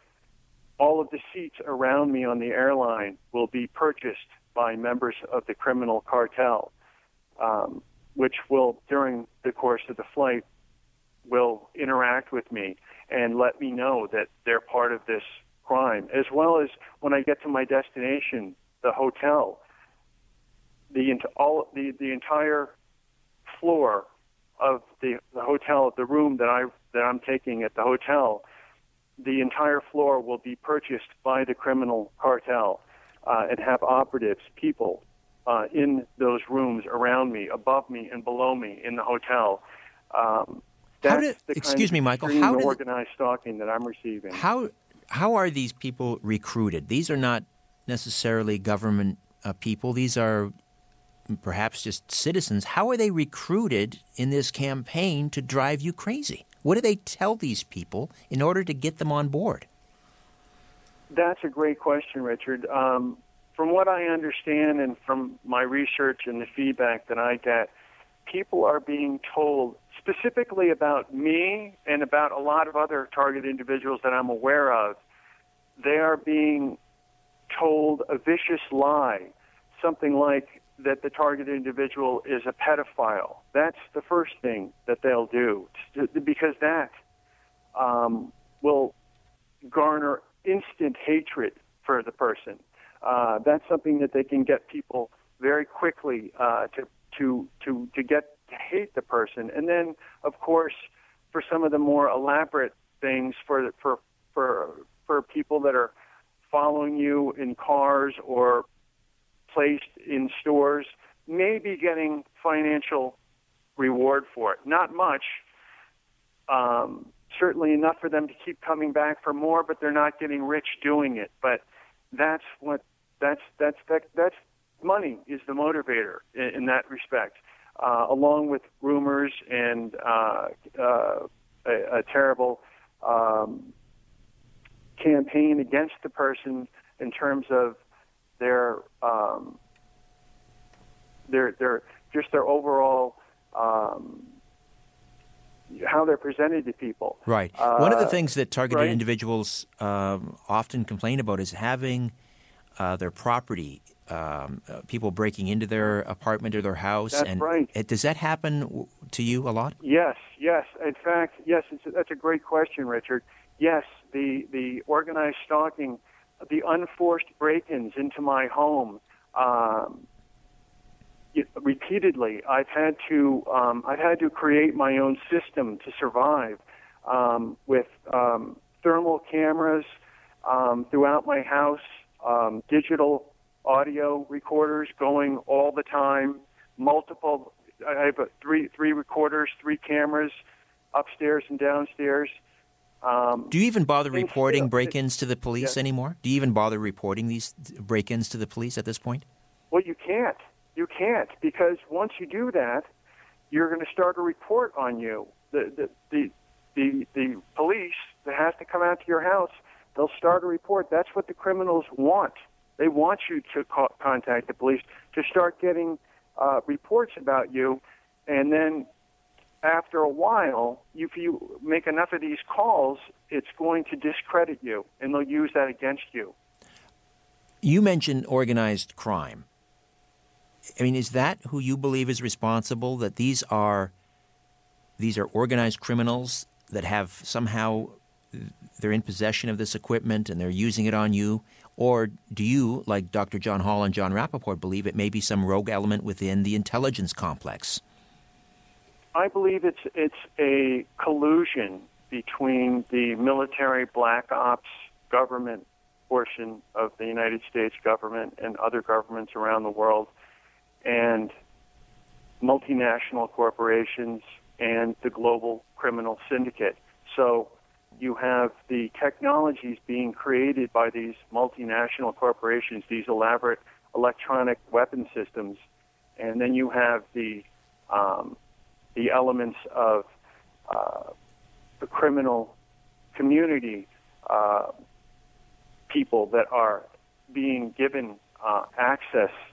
all of the seats around me on the airline will be purchased by members of the criminal cartel, um, which will, during the course of the flight, will interact with me and let me know that they're part of this crime, as well as when I get to my destination, the hotel, the all the, the entire floor of the, the hotel, the room that I that I'm taking at the hotel, the entire floor will be purchased by the criminal cartel uh, and have operatives, people uh, in those rooms around me, above me, and below me in the hotel. Um, How did, excuse me, Michael, how did organized stalking that I'm receiving? How how are these people recruited? These are not necessarily government uh, people. These are perhaps just citizens. How are they recruited in this campaign to drive you crazy? What do they tell these people in order to get them on board? That's a great question, Richard. Um, from what I understand and from my research and the feedback that I get, people are being told specifically about me and about a lot of other target individuals that I'm aware of. They are being told a vicious lie, something like that the target individual is a pedophile. That's the first thing that they'll do, because that um, will garner instant hatred for the person. Uh, that's something that they can get people very quickly uh, to to to to get to hate the person. And then, of course, for some of the more elaborate things, for for for for people that are following you in cars or placed in stores, maybe getting financial reward for it. Not much. Um, certainly enough for them to keep coming back for more, but they're not getting rich doing it. But that's what that's that's that, that's money is the motivator in, in that respect, uh, along with rumors and uh, uh, a, a terrible um, campaign against the person in terms of their um, their their just their overall um, how they're presented to people. Right. Uh, One of the things that targeted right? individuals um, often complain about is having uh, their property, um, uh, people breaking into their apartment or their house. That's and right. It, does that happen w- to you a lot? Yes, yes. In fact, yes, it's, that's a great question, Richard. Yes, the, the organized stalking, the unforced break-ins into my home, um, it, repeatedly. I've had to um, I've had to create my own system to survive um, with um, thermal cameras um, throughout my house, um, digital audio recorders going all the time, multiple. I have a three three recorders, three cameras upstairs and downstairs. Um, Do you even bother reporting still, break-ins to the police yes. anymore? Do you even bother reporting these break-ins to the police at this point? Well, you can't. You can't, because once you do that, you're going to start a report on you. The the the the, the police that has to come out to your house, they'll start a report. That's what the criminals want. They want you to co- contact the police to start getting uh, reports about you, and then after a while, if you make enough of these calls, it's going to discredit you, and they'll use that against you. You mentioned organized crime. I mean, is that who you believe is responsible, that these are these are organized criminals that have somehow, they're in possession of this equipment and they're using it on you? Or do you, like Doctor John Hall and John Rappaport, believe it may be some rogue element within the intelligence complex? I believe it's it's a collusion between the military black ops government portion of the United States government and other governments around the world, and multinational corporations and the global criminal syndicate. So you have the technologies being created by these multinational corporations, these elaborate electronic weapon systems, and then you have the um, the elements of uh, the criminal community, uh, people that are being given uh, access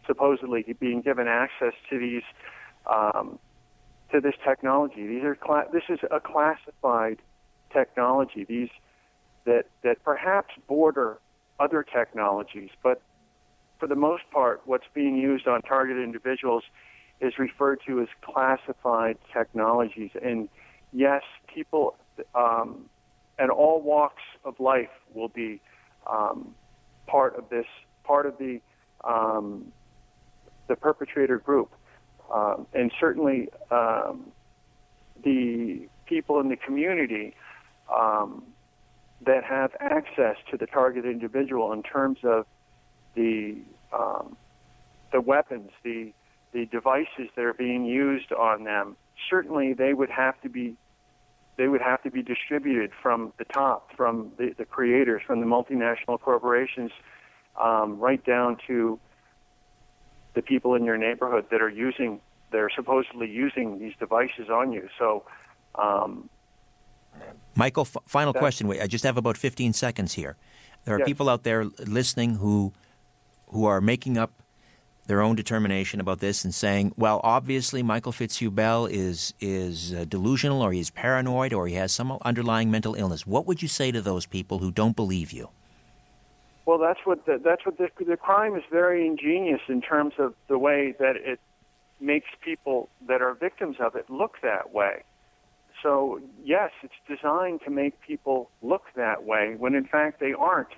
supposedly being given access to these um, to this technology. These are cla- this is a classified technology. These that that perhaps border other technologies, but for the most part, what's being used on targeted individuals is referred to as classified technologies. And yes, people um, at all walks of life will be um, part of this, part of the um, the perpetrator group, um, and certainly um, the people in the community um, that have access to the targeted individual in terms of the um, the weapons, the the devices that are being used on them. Certainly, they would have to be they would have to be distributed from the top, from the, the creators, from the multinational corporations, um, right down to the people in your neighborhood that are using, they're supposedly using these devices on you. So, um, Michael, f- final question. Wait, I just have about fifteen seconds here. There are yes. people out there listening who who are making up their own determination about this and saying, well, obviously Michael Fitzhugh Bell is is uh, delusional, or he's paranoid, or he has some underlying mental illness. What would you say to those people who don't believe you? Well, that's what the, that's what the, the crime is very ingenious in terms of the way that it makes people that are victims of it look that way. So, yes, it's designed to make people look that way when, in fact, they aren't.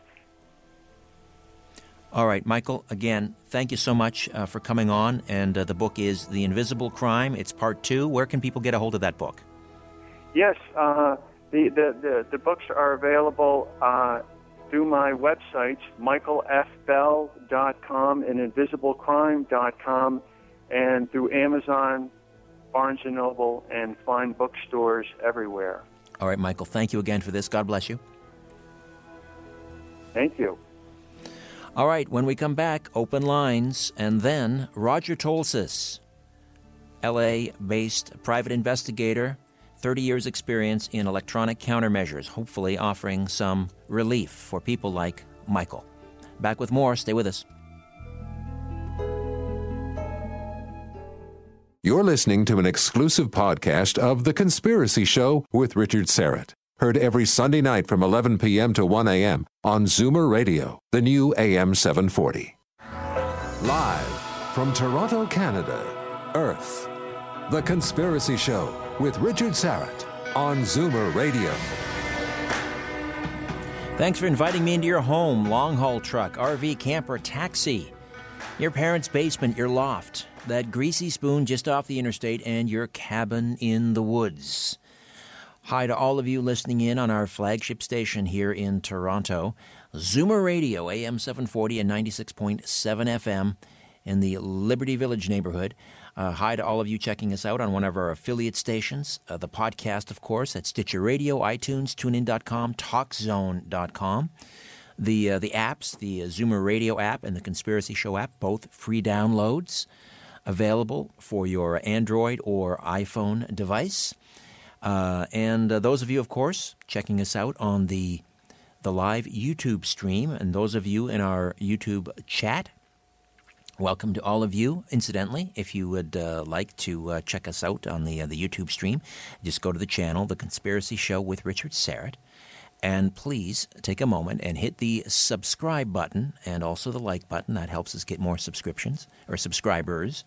All right, Michael, again, thank you so much uh, for coming on. And uh, the book is The Invisible Crime. It's part two. Where can people get a hold of that book? Yes, uh, the, the, the, the books are available uh, through my websites, michael f bell dot com and invisible crime dot com, and through Amazon, Barnes and Noble, and fine bookstores everywhere. All right, Michael, thank you again for this. God bless you. Thank you. All right, when we come back, open lines, and then Roger Tolsis, L A-based private investigator, thirty years experience in electronic countermeasures, hopefully offering some relief for people like Michael. Back with more. Stay with us. You're listening to an exclusive podcast of The Conspiracy Show with Richard Serrett. Heard every Sunday night from eleven p.m. to one a.m. on Zoomer Radio, the new A M seven forty. Live from Toronto, Canada, Earth. The Conspiracy Show with Richard Serrett on Zoomer Radio. Thanks for inviting me into your home, long-haul truck, R V, camper, taxi, your parents' basement, your loft, that greasy spoon just off the interstate, and your cabin in the woods. Hi to all of you listening in on our flagship station here in Toronto, Zoomer Radio, A M seven forty and ninety-six point seven F M in the Liberty Village neighborhood. Uh, hi to all of you checking us out on one of our affiliate stations. Uh, the podcast, of course, at Stitcher Radio, iTunes, TuneIn dot com, Talk Zone dot com. The, uh, the apps, the uh, Zoomer Radio app and the Conspiracy Show app, both free downloads, available for your Android or iPhone device. Uh, and uh, those of you, of course, checking us out on the the live YouTube stream, and those of you in our YouTube chat, welcome to all of you. Incidentally, if you would uh, like to uh, check us out on the uh, the YouTube stream, just go to the channel, The Conspiracy Show with Richard Serrett, and please take a moment and hit the subscribe button and also the like button. That helps us get more subscriptions or subscribers.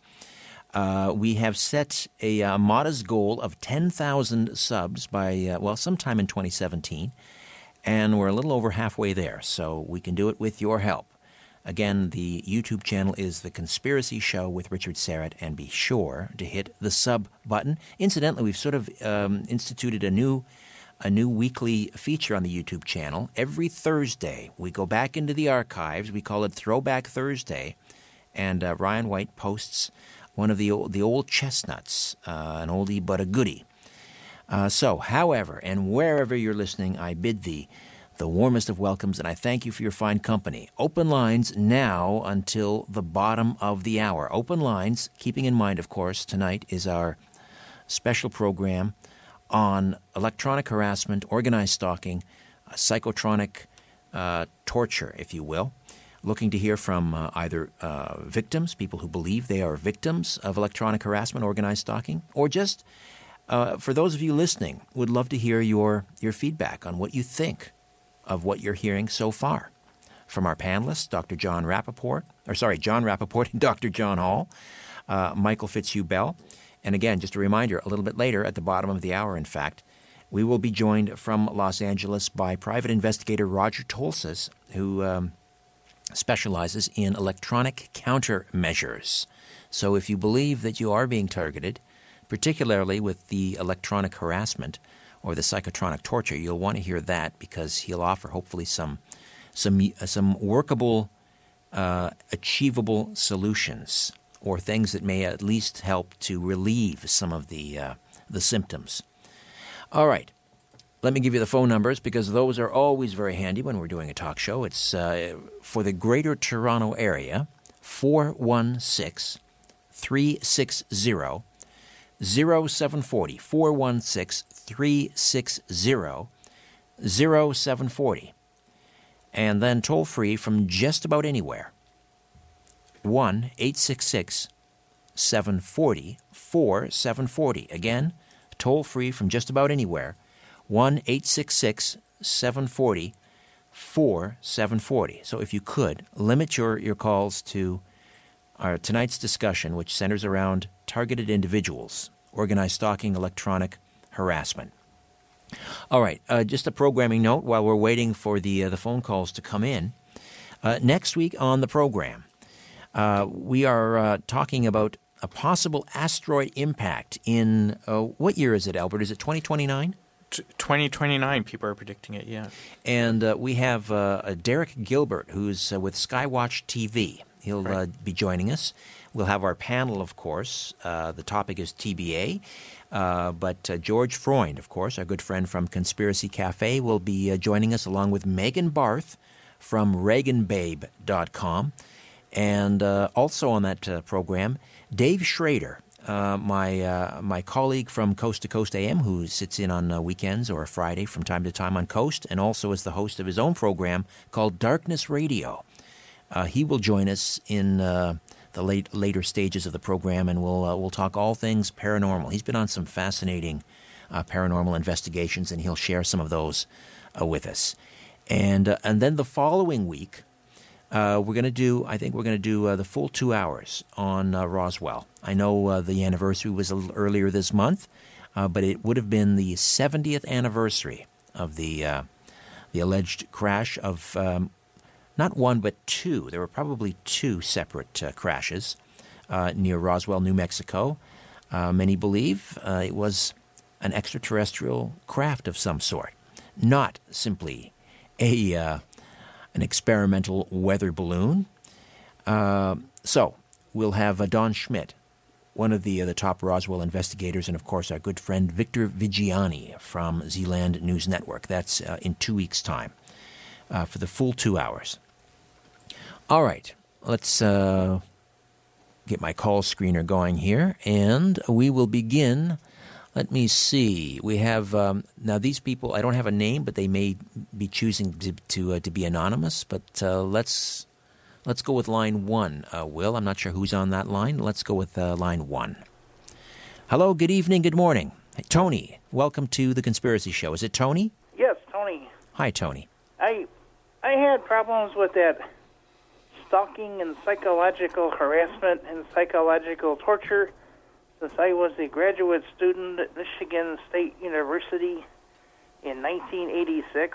Uh, we have set a uh, modest goal of ten thousand subs by, uh, well, sometime in twenty seventeen, and we're a little over halfway there, so we can do it with your help. Again, the YouTube channel is The Conspiracy Show with Richard Serrett, and be sure to hit the sub button. Incidentally, we've sort of um, instituted a new a new weekly feature on the YouTube channel. Every Thursday, we go back into the archives. We call it Throwback Thursday, and uh, Ryan White posts one of the old, the old chestnuts, uh, an oldie but a goodie. Uh, so, however, and wherever you're listening, I bid thee the warmest of welcomes, and I thank you for your fine company. Open lines now until the bottom of the hour. Open lines, keeping in mind, of course, tonight is our special program on electronic harassment, organized stalking, uh, psychotronic uh, torture, if you will. looking to hear from uh, either uh, victims, people who believe they are victims of electronic harassment, organized stalking, or just uh, for those of you listening, would love to hear your, your feedback on what you think of what you're hearing so far from our panelists, Doctor John Rappaport, or sorry, John Rappaport and Doctor John Hall, uh, Michael Fitzhugh Bell. And again, just a reminder, a little bit later, at the bottom of the hour, in fact, we will be joined from Los Angeles by private investigator Roger Tolsas, who um, specializes in electronic countermeasures. So if you believe that you are being targeted, particularly with the electronic harassment or the psychotronic torture, you'll want to hear that, because he'll offer hopefully some some some workable, uh, achievable solutions, or things that may at least help to relieve some of the uh, the symptoms. All right. Let me give you the phone numbers, because those are always very handy when we're doing a talk show. It's uh, for the Greater Toronto Area, four one six, three six zero, zero seven four zero, four one six, three six zero, zero seven four zero. And then toll-free from just about anywhere, one eight six six, seven four zero, four seven four zero. Again, toll-free from just about anywhere, one eight six six, seven four zero, four seven four zero. So if you could, limit your, your calls to our tonight's discussion, which centers around targeted individuals, organized stalking, electronic harassment. All right, uh, just a programming note while we're waiting for the, uh, the phone calls to come in. Uh, next week on the program, uh, we are uh, talking about a possible asteroid impact in, uh, what year is it, Albert? Is it twenty twenty-nine? twenty twenty-nine, people are predicting it, yeah. And uh, we have uh, Derek Gilbert, who's uh, with Skywatch T V. He'll right. uh, be joining us. We'll have our panel, of course. Uh, the topic is T B A. Uh, but uh, George Freund, of course, our good friend from Conspiracy Cafe, will be uh, joining us, along with Megan Barth from Reagan Babe dot com. And uh, also on that uh, program, Dave Schrader, uh, my uh, my colleague from Coast to Coast A M, who sits in on uh, weekends or a Friday from time to time on Coast, and also is the host of his own program called Darkness Radio. Uh, he will join us in uh, the late later stages of the program, and we'll uh, we'll talk all things paranormal. He's been on some fascinating uh, paranormal investigations, and he'll share some of those uh, with us. And uh, and then the following week, uh, we're going to do. I think we're going to do uh, the full two hours on uh, Roswell. I know uh, the anniversary was a little earlier this month, uh, but it would have been the seventieth anniversary of the uh, the alleged crash of. Um, Not one, but two. There were probably two separate uh, crashes uh, near Roswell, New Mexico. Uh, many believe uh, it was an extraterrestrial craft of some sort, not simply a uh, an experimental weather balloon. Uh, so we'll have uh, Don Schmidt, one of the uh, the top Roswell investigators, and of course our good friend Victor Vigiani from Zealand News Network. That's uh, in two weeks' time. Uh, for the full two hours. All right, let's uh, get my call screener going here, and we will begin. Let me see. We have um, now these people. I don't have a name, but they may be choosing to to, uh, to be anonymous. But uh, let's let's go with line one. Uh, Will, I'm not sure who's on that line. Let's go with uh, line one. Hello. Good evening. Good morning. Hey, Tony, welcome to the Conspiracy Show. Is it Tony? Yes, Tony. Hi, Tony. I I had problems with that stalking and psychological harassment and psychological torture since I was a graduate student at Michigan State University in nineteen eighty-six.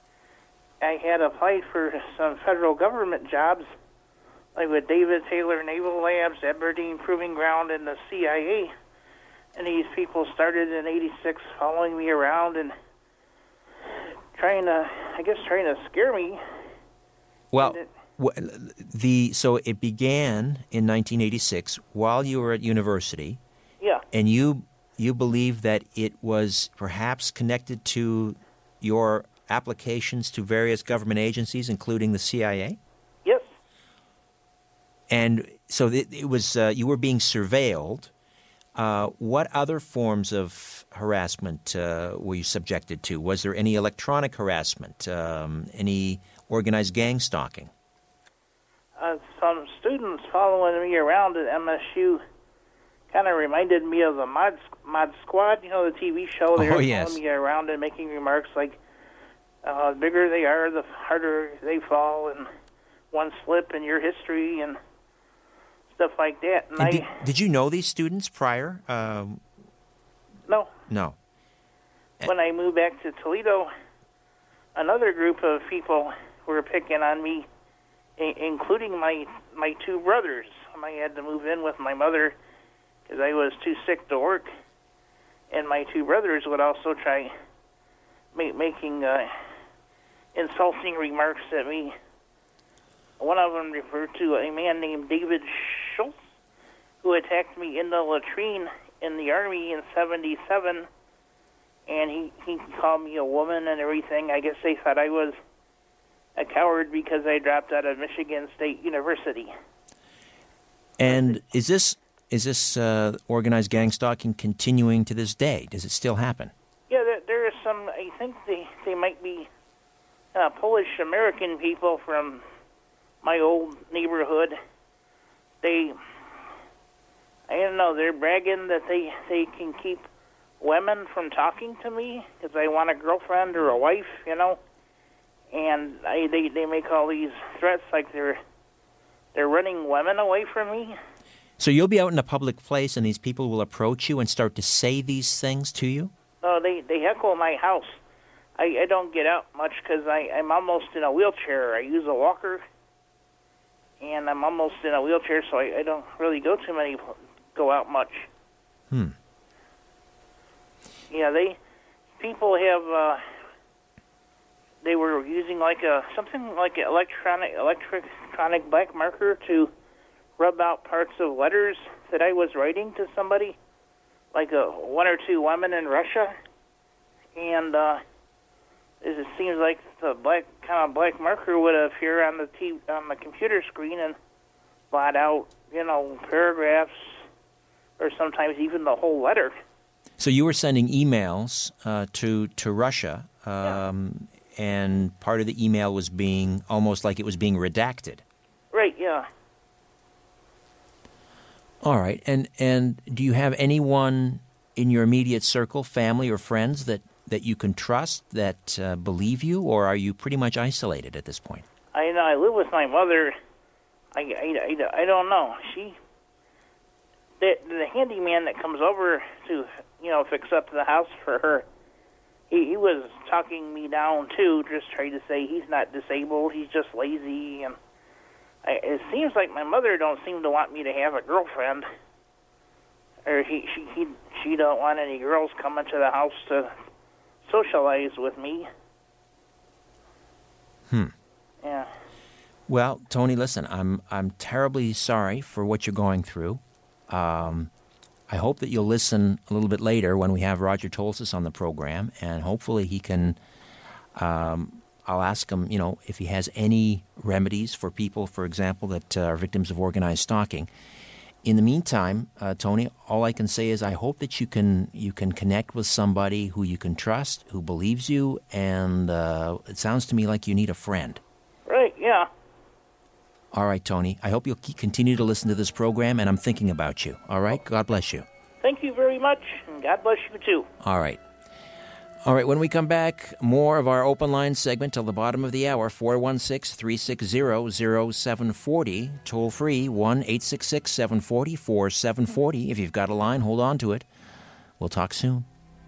I had applied for some federal government jobs, like with David Taylor Naval Labs, Aberdeen Proving Ground, and the C I A. And these people started in eighty-six following me around and trying to, I guess, trying to scare me. Well, it, the so it began in nineteen eighty-six while you were at university. Yeah. And you you believe that it was perhaps connected to your applications to various government agencies, including the C I A? Yes. And so it, it was uh, you were being surveilled. Uh, what other forms of harassment uh, were you subjected to? Was there any electronic harassment, um, any organized gang stalking? uh, some students following me around at M S U kind of reminded me of the Mod Mod Squad, you know, the T V show. They Oh, were yes. following me around and making remarks like, uh, the bigger they are, the harder they fall, and one slip in your history, and stuff like that. And, And I did, did you know these students prior? Um, no. no. When I moved back to Toledo, another group of people were picking on me, I- including my my two brothers. I had to move in with my mother because I was too sick to work, and my two brothers would also try ma- making uh, insulting remarks at me. One of them referred to a man named David Schultz, who attacked me in the latrine in the Army in seventy-seven, and he, he called me a woman and everything. I guess they thought I was a coward because I dropped out of Michigan State University. And is this is this uh, organized gang stalking continuing to this day? Does it still happen? Yeah, there, there are some, I think they, they might be uh, Polish-American people from my old neighborhood. They, I don't know, they're bragging that they, they can keep women from talking to me because I want a girlfriend or a wife, you know. And I, they, they make all these threats like they're they're running women away from me. So you'll be out in a public place and these people will approach you and start to say these things to you? No, they, they heckle my house. I, I don't get out much because I'm almost in a wheelchair. I use a walker, and I'm almost in a wheelchair, so I, I don't really go too many, go out much. Hmm. Yeah, they, people have, uh, they were using like a, something like an electronic, electronic black marker to rub out parts of letters that I was writing to somebody, like a one or two women in Russia, and uh, it seems like the black kind of black marker would appear on the t- on the computer screen and blot out, you know, paragraphs or sometimes even the whole letter. So you were sending emails uh, to to Russia, um, yeah. and part of the email was being almost like it was being redacted. Right. Yeah. All right, and and do you have anyone in your immediate circle, family or friends, that, that you can trust, that uh, believe you, or are you pretty much isolated at this point? I know. I live with my mother. I, I, I, I don't know. She, the, the handyman that comes over to, you know, fix up the house for her, he, he was talking me down, too, just trying to say he's not disabled, he's just lazy, and I, it seems like my mother don't seem to want me to have a girlfriend, or he, she he she don't want any girls coming to the house to socialize with me. Hmm. Yeah. Well, Tony, listen, I'm I'm terribly sorry for what you're going through. Um, I hope that you'll listen a little bit later when we have Roger Tolsis on the program, and hopefully he can. Um, I'll ask him, you know, if he has any remedies for people, for example, that uh, are victims of organized stalking. In the meantime, uh, Tony, all I can say is I hope that you can you can connect with somebody who you can trust, who believes you, and uh, it sounds to me like you need a friend. Right, yeah. All right, Tony. I hope you'll keep, continue to listen to this program, and I'm thinking about you. All right? God bless you. Thank you very much, and God bless you, too. All right. All right, when we come back, more of our open line segment till the bottom of the hour, four one six, three six zero, zero seven four zero, toll free, one eight six six, seven four zero, four seven four zero. If you've got a line, hold on to it. We'll talk soon.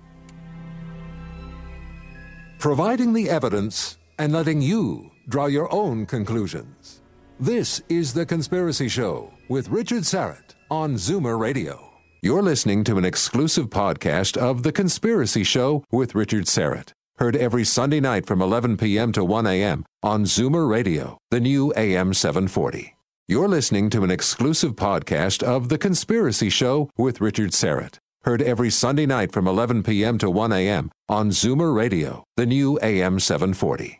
Providing the evidence and letting you draw your own conclusions. This is The Conspiracy Show with Richard Syrett on Zoomer Radio. You're listening to an exclusive podcast of The Conspiracy Show with Richard Syrett. Heard every Sunday night from eleven p.m. to one a.m. on Zoomer Radio, the new A M seven forty. You're listening to an exclusive podcast of The Conspiracy Show with Richard Syrett. Heard every Sunday night from eleven p.m. to one a.m. on Zoomer Radio, the new A M seven forty.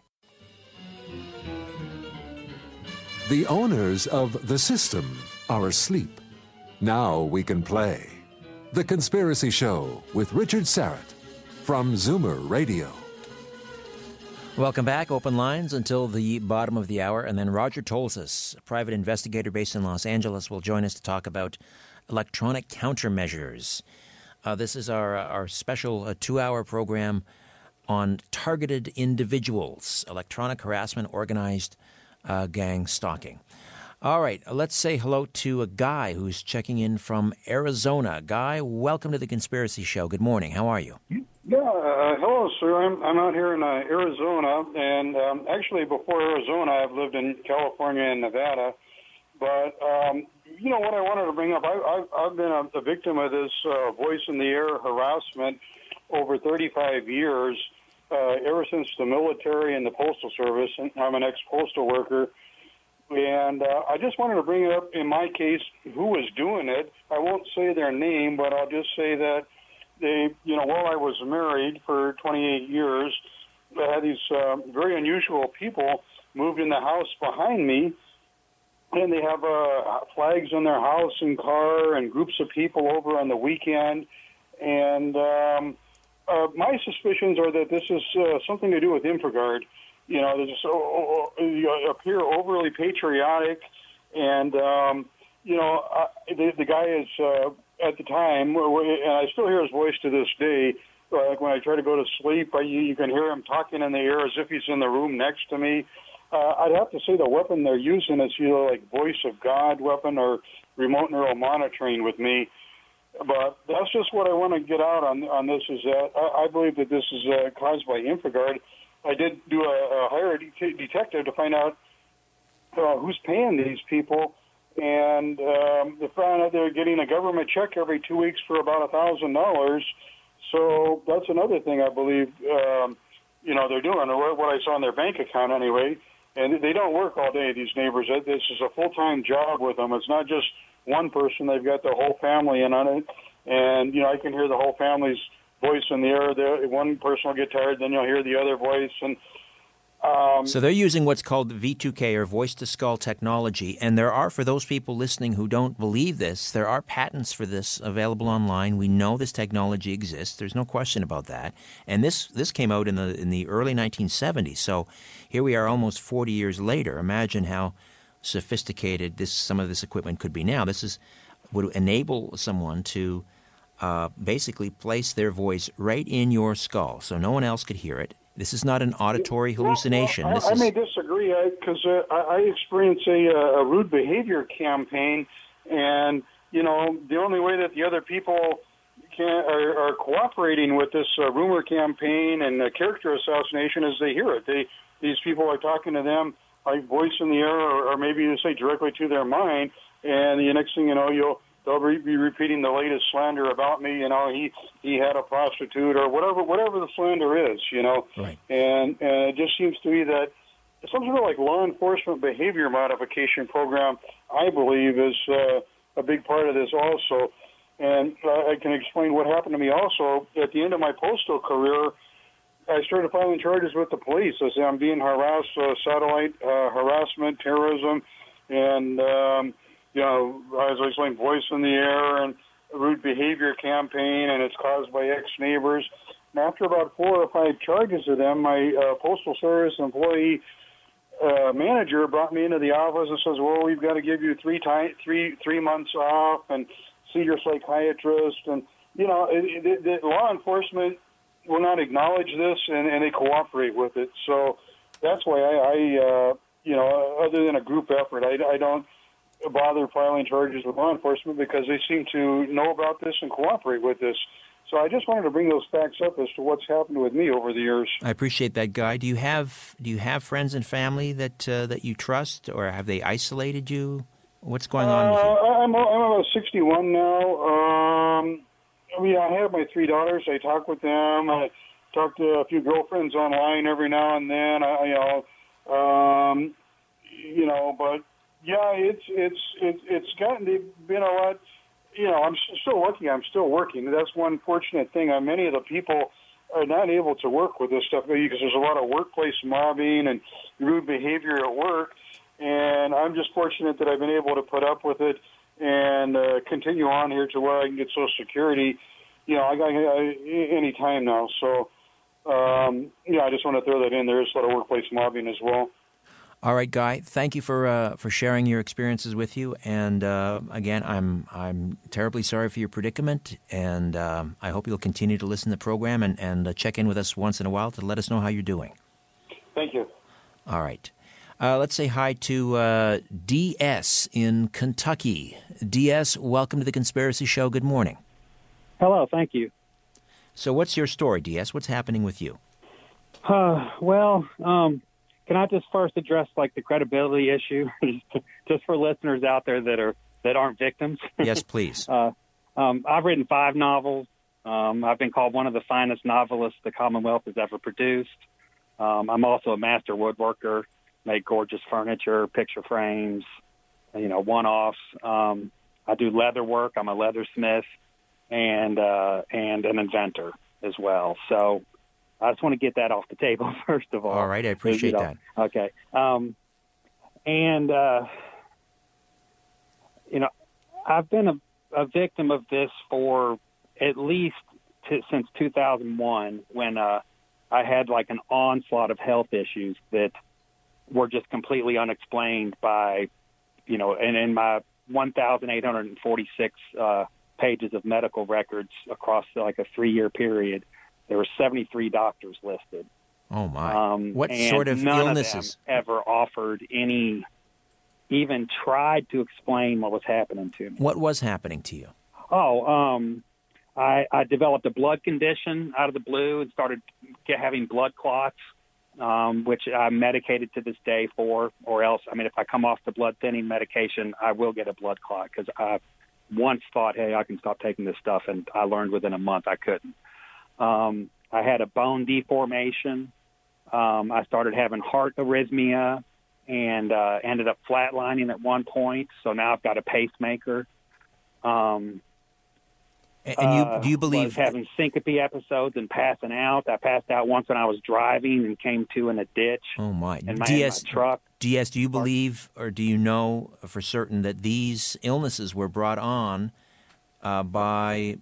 The owners of the system are asleep. Now we can play The Conspiracy Show with Richard Syrett from Zoomer Radio. Welcome back. Open lines until the bottom of the hour. And then Roger Tolzis, a private investigator based in Los Angeles, will join us to talk about electronic countermeasures. Uh, this is our, our special uh, two-hour program on targeted individuals, electronic harassment, organized uh, gang stalking. All right, let's say hello to a Guy who's checking in from Arizona. Guy, welcome to the Conspiracy Show. Good morning. How are you? Yeah, uh, hello, sir. I'm I'm out here in uh, Arizona, and um, actually before Arizona, I've lived in California and Nevada. But um, you know what I wanted to bring up? I, I've I've been a, a victim of this uh, voice in the air harassment over thirty-five years, uh, ever since the military and the postal service. And I'm an ex-postal worker. And uh, I just wanted to bring up, in my case, who was doing it. I won't say their name, but I'll just say that they, you know, while I was married for twenty-eight years, I had these uh, very unusual people moved in the house behind me, and they have uh, flags on their house and car and groups of people over on the weekend. And um, uh, my suspicions are that this is uh, something to do with InfraGard. You know, they just oh, oh, oh, appear overly patriotic, and um, you know, uh, the, the guy is uh, at the time, and I still hear his voice to this day. Like when I try to go to sleep, I, you can hear him talking in the air as if he's in the room next to me. Uh, I'd have to say the weapon they're using is either like voice of God weapon or remote neural monitoring with me. But that's just what I want to get out on on this. Is that I, I believe that this is uh, caused by InfraGard. I did do a, a hire a det- detective to find out uh, who's paying these people, and um, they found out they're getting a government check every two weeks for about a thousand dollars. So that's another thing I believe um, you know they're doing, or what I saw in their bank account anyway. And they don't work all day. These neighbors. This is a full-time job with them. It's not just one person; they've got the whole family in on it. And you know, I can hear the whole family's voice in the air. There, one person will get tired, then you'll hear the other voice, and um, so they're using what's called V two K or voice-to-skull technology. And there are, for those people listening who don't believe this, there are patents for this available online. We know this technology exists. There's no question about that. And this this came out in the in the early nineteen seventies. So here we are, almost forty years later. Imagine how sophisticated this some of this equipment could be now. This is would enable someone to Uh, basically place their voice right in your skull so no one else could hear it. This is not an auditory hallucination. Well, well, I, this I is... may disagree because uh, I, I experienced a, a rude behavior campaign, and you know the only way that the other people can are, are cooperating with this uh, rumor campaign and uh, character assassination is they hear it. They these people are talking to them like voice in the air, or, or maybe you say directly to their mind, and the next thing you know you'll. They'll be repeating the latest slander about me. You know, he he had a prostitute or whatever, whatever the slander is. You know, right. and and it just seems to me that some sort of like law enforcement behavior modification program, I believe, is uh, a big part of this also. And uh, I can explain what happened to me also at the end of my postal career. I started filing charges with the police as I'm being harassed, uh, satellite uh, harassment, terrorism, and. Um, You know, as I explained, voice in the air and rude behavior campaign, and it's caused by ex-neighbors. And after about four or five charges of them, my uh, Postal Service employee uh, manager brought me into the office and says, well, we've got to give you three, time, three, three months off and see your psychiatrist. And, you know, it, it, the law enforcement will not acknowledge this, and, and they cooperate with it. So that's why I, I uh, you know, other than a group effort, I, I don't bother filing charges with law enforcement because they seem to know about this and cooperate with this. So I just wanted to bring those facts up as to what's happened with me over the years. I appreciate that, Guy. Do you have do you have friends and family that uh, that you trust, or have they isolated you? What's going on with you? Uh, I'm I'm about sixty-one now. Um, I mean, I have my three daughters. I talk with them. I talk to a few girlfriends online every now and then. I, you know, um, you know, but. Yeah, it's it's it's it's gotten to been a lot. You know, I'm still working. I'm still working. That's one fortunate thing. Uh, many of the people are not able to work with this stuff because there's a lot of workplace mobbing and rude behavior at work. And I'm just fortunate that I've been able to put up with it and uh, continue on here to where I can get Social Security. You know, I got uh, any time now. So um, yeah, I just want to throw that in there. It's sort of workplace mobbing as well. All right, Guy. Thank you for uh, for sharing your experiences with you. And uh, again, I'm I'm terribly sorry for your predicament, and um, I hope you'll continue to listen to the program and and uh, check in with us once in a while to let us know how you're doing. Thank you. All right. Uh, let's say hi to uh, D S in Kentucky. D S, welcome to the Conspiracy Show. Good morning. Hello. Thank you. So, what's your story, D S? What's happening with you? Uh, well. Um, Can I just first address like the credibility issue, just for listeners out there that are that aren't victims? Yes, please. uh, um, I've written five novels. Um, I've been called one of the finest novelists the Commonwealth has ever produced. Um, I'm also a master woodworker, make gorgeous furniture, picture frames, you know, one-offs. Um, I do leather work. I'm a leathersmith and uh, and an inventor as well. So. I just want to get that off the table, first of all. All right, I appreciate you know, that. Okay. Um, and, uh, you know, I've been a, a victim of this for at least t- since two thousand one when uh, I had like an onslaught of health issues that were just completely unexplained by, you know, and in my one thousand eight hundred forty-six uh, pages of medical records across like a three-year period, there were seventy-three doctors listed. Oh, my. Um, what and sort of none illnesses? Of them ever offered any, even tried to explain what was happening to me. What was happening to you? Oh, um, I, I developed a blood condition out of the blue and started get, having blood clots, um, which I'm medicated to this day for, or else, I mean, if I come off the blood thinning medication, I will get a blood clot because I once thought, hey, I can stop taking this stuff, and I learned within a month I couldn't. Um, I had a bone deformation. Um, I started having heart arrhythmia and uh, ended up flatlining at one point. So now I've got a pacemaker. Um, and you uh, do you believe was having syncope episodes and passing out? I passed out once when I was driving and came to in a ditch. Oh my! In my, D S in my truck. D S, do you believe or do you know for certain that these illnesses were brought on uh, by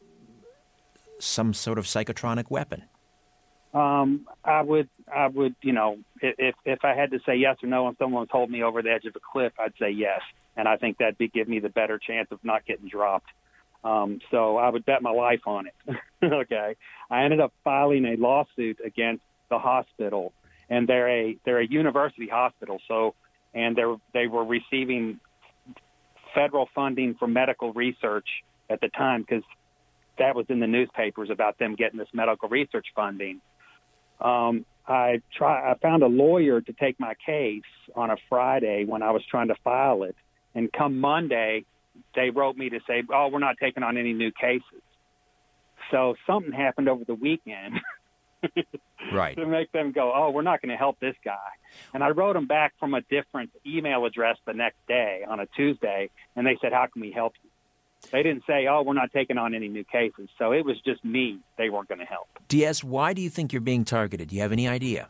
some sort of psychotronic weapon? Um, I would, I would, you know, if if I had to say yes or no, and someone was holding me over the edge of a cliff, I'd say yes, and I think that'd be, give me the better chance of not getting dropped. Um, so I would bet my life on it. Okay, I ended up filing a lawsuit against the hospital, and they're a they're a university hospital, so and they they were receiving federal funding for medical research at the time because that was in the newspapers about them getting this medical research funding. Um, I try. I found a lawyer to take my case on a Friday when I was trying to file it, and come Monday, they wrote me to say, "Oh, we're not taking on any new cases." So something happened over the weekend, right, to make them go, "Oh, we're not going to help this guy." And I wrote them back from a different email address the next day on a Tuesday, and they said, "How can we help you?" They didn't say, "Oh, we're not taking on any new cases." So it was just me. They weren't going to help. D S, why do you think you're being targeted? Do you have any idea?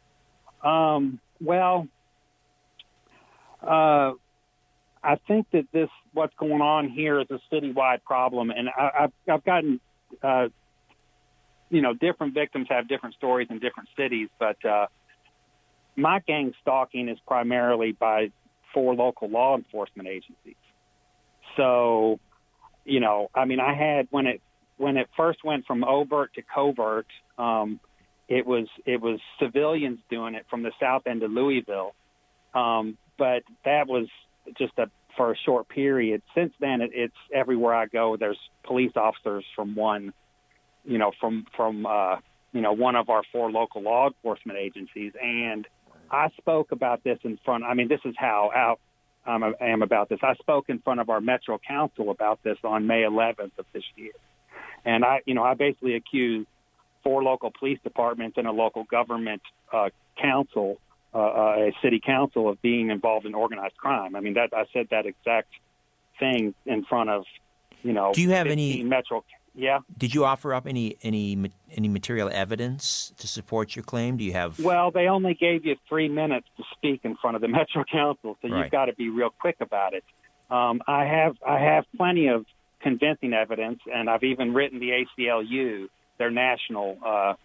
Um, well, uh, I think that this, what's going on here is a citywide problem. And I, I've, I've gotten, uh, you know, different victims have different stories in different cities. But uh, my gang stalking is primarily by four local law enforcement agencies. So, you know, I mean, I had when it when it first went from overt to covert, um, it was it was civilians doing it from the south end of Louisville, um, but that was just a for a short period. Since then, it, it's everywhere I go. There's police officers from one, you know, from from uh, you know one of our four local law enforcement agencies, and I spoke about this in front. I mean, this is how out. Um, I am about this. I spoke in front of our Metro Council about this on May eleventh of this year. And I, you know, I basically accused four local police departments and a local government uh, council, uh, uh, a city council, of being involved in organized crime. I mean, that I said that exact thing in front of, you know, do you have any Metro? Yeah. Did you offer up any any any material evidence to support your claim? Do you have? Well, they only gave you three minutes to speak in front of the Metro Council, so right. You've got to be real quick about it. Um, I have I have plenty of convincing evidence, and I've even written the A C L U, their national uh,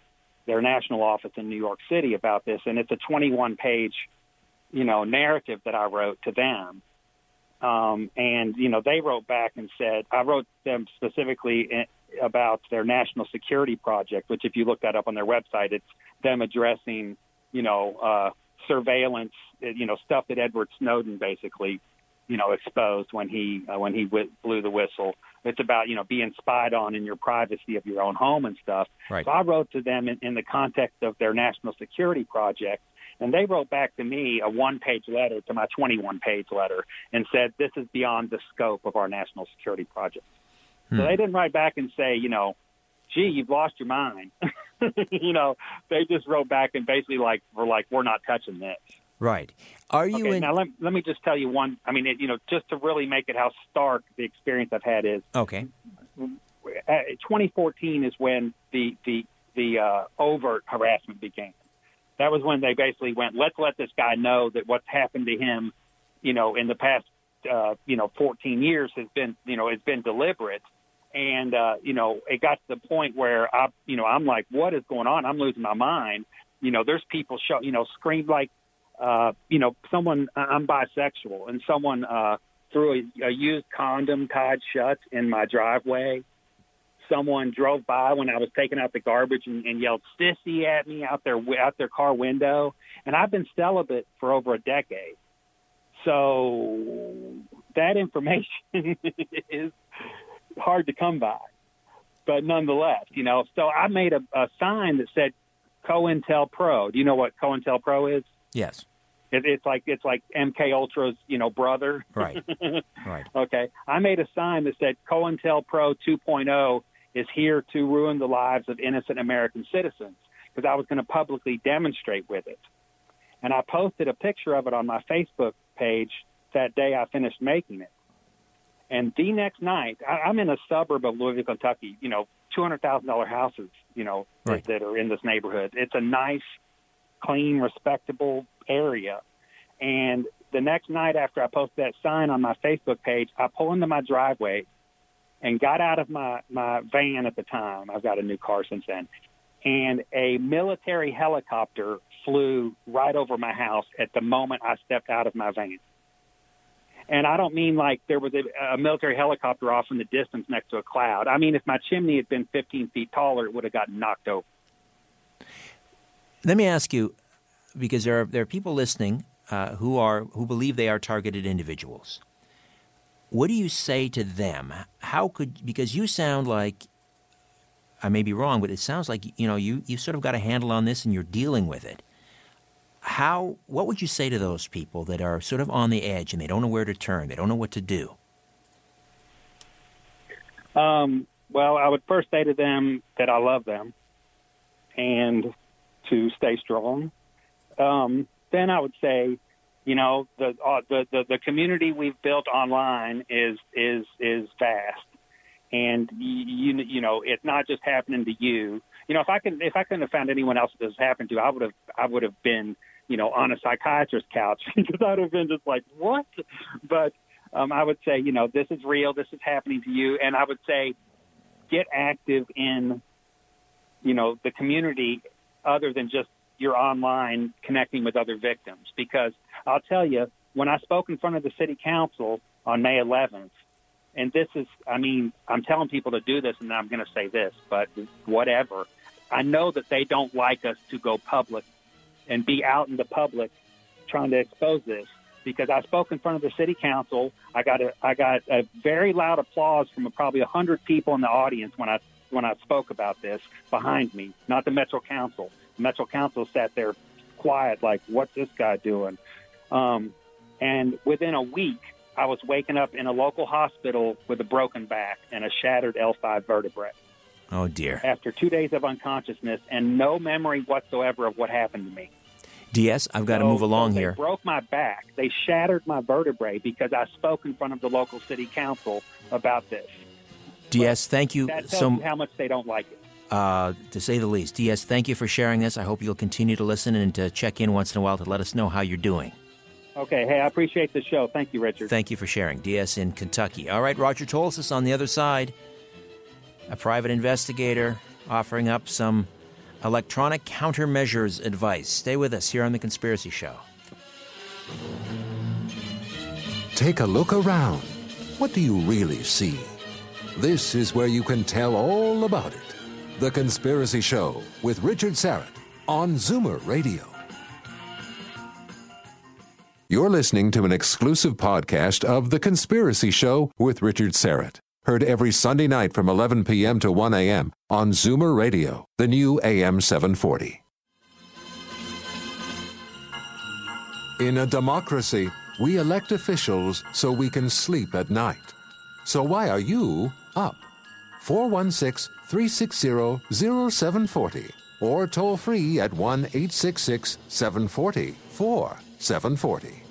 their national office in New York City about this, and it's a twenty-one page, you know, narrative that I wrote to them. Um, and, you know, they wrote back and said, I wrote them specifically in, about their national security project, which if you look that up on their website, it's them addressing, you know, uh, surveillance, you know, stuff that Edward Snowden basically, you know, exposed when he uh, when he w- blew the whistle. It's about, you know, being spied on in your privacy of your own home and stuff. Right. So I wrote to them in, in the context of their national security project, and they wrote back to me a one-page letter to my twenty-one page letter and said, this is beyond the scope of our national security project. Hmm. So they didn't write back and say, you know, gee, you've lost your mind. You know, they just wrote back and basically like were like, we're not touching this. Right. Are you okay, in... Now, let, let me just tell you one. I mean, it, you know, just to really make it how stark the experience I've had is. Okay. twenty fourteen is when the the the uh, overt harassment began. That was when they basically went, let's let this guy know that what's happened to him, you know, in the past, uh, you know, fourteen years has been, you know, has been deliberate. And, uh, you know, it got to the point where, I, you know, I'm like, what is going on? I'm losing my mind. You know, there's people, show, you know, screamed like, uh, you know, someone, I'm bisexual, and someone uh, threw a, a used condom tied shut in my driveway. Someone drove by when I was taking out the garbage and, and yelled "sissy" at me out their out their car window. And I've been celibate for over a decade, so that information is hard to come by. But nonetheless, you know, so I made a, a sign that said COINTELPRO. Do you know what COINTELPRO is? Yes. It, it's like it's like M K Ultra's, you know, brother. Right. Right. Okay. I made a sign that said COINTELPRO two point oh is here to ruin the lives of innocent American citizens, because I was going to publicly demonstrate with it. And I posted a picture of it on my Facebook page that day I finished making it. And the next night, I, I'm in a suburb of Louisville, Kentucky, you know, two hundred thousand dollars houses, you know, right. that, that are in this neighborhood. It's a nice, clean, respectable area. And the next night after I posted that sign on my Facebook page, I pull into my driveway and got out of my, my van at the time. I've got a new car since then. And a military helicopter flew right over my house at the moment I stepped out of my van. And I don't mean like there was a, a military helicopter off in the distance next to a cloud. I mean, if my chimney had been fifteen feet taller, it would have gotten knocked over. Let me ask you, because there are there are people listening uh, who are who believe they are targeted individuals. What do you say to them? How could, because you sound like, I may be wrong, but it sounds like, you know, you you sort of got a handle on this and you're dealing with it. How, what would you say to those people that are sort of on the edge and they don't know where to turn, they don't know what to do? Um, well, I would first say to them that I love them and to stay strong. Um, then I would say, you know, the, uh, the the the community we've built online is is is vast, and you you know it's not just happening to you. You know, if I can if I couldn't have found anyone else that this happened to, I would have I would have been, you know, on a psychiatrist's couch, because I'd have been just like, what? But um, I would say, you know, this is real. This is happening to you. And I would say get active in, you know, the community other than just your online connecting with other victims. Because I'll tell you, when I spoke in front of the city council on May eleventh, and this is, I mean, I'm telling people to do this, and I'm going to say this, but whatever. I know that they don't like us to go public and be out in the public trying to expose this, because I spoke in front of the city council. I got a, I got a very loud applause from probably a hundred people in the audience when I when I spoke about this behind me, not the Metro Council. The Metro Council sat there quiet, like, what's this guy doing? Um, and within a week, I was waking up in a local hospital with a broken back and a shattered L five vertebrae. Oh, dear. After two days of unconsciousness and no memory whatsoever of what happened to me. D S, I've got to so, move along so they here. They broke my back. They shattered my vertebrae because I spoke in front of the local city council about this. D S, but thank you that tells so you how much they don't like it. Uh, to say the least. D S, thank you for sharing this. I hope you'll continue to listen and to check in once in a while to let us know how you're doing. Okay. Hey, I appreciate the show. Thank you, Richard. Thank you for sharing. D S in Kentucky. All right, Roger Tolsis on the other side, a private investigator offering up some electronic countermeasures advice. Stay with us here on The Conspiracy Show. Take a look around. What do you really see? This is where you can tell all about it. The Conspiracy Show with Richard Syrett on Zoomer Radio. You're listening to an exclusive podcast of The Conspiracy Show with Richard Syrett. Heard every Sunday night from eleven p.m. to one a.m. on Zoomer Radio, the new A M seven forty. In a democracy, we elect officials so we can sleep at night. So why are you up? four one six, three six zero, zero seven four zero or toll free at one eight six six, seven four zero, four seven four zero.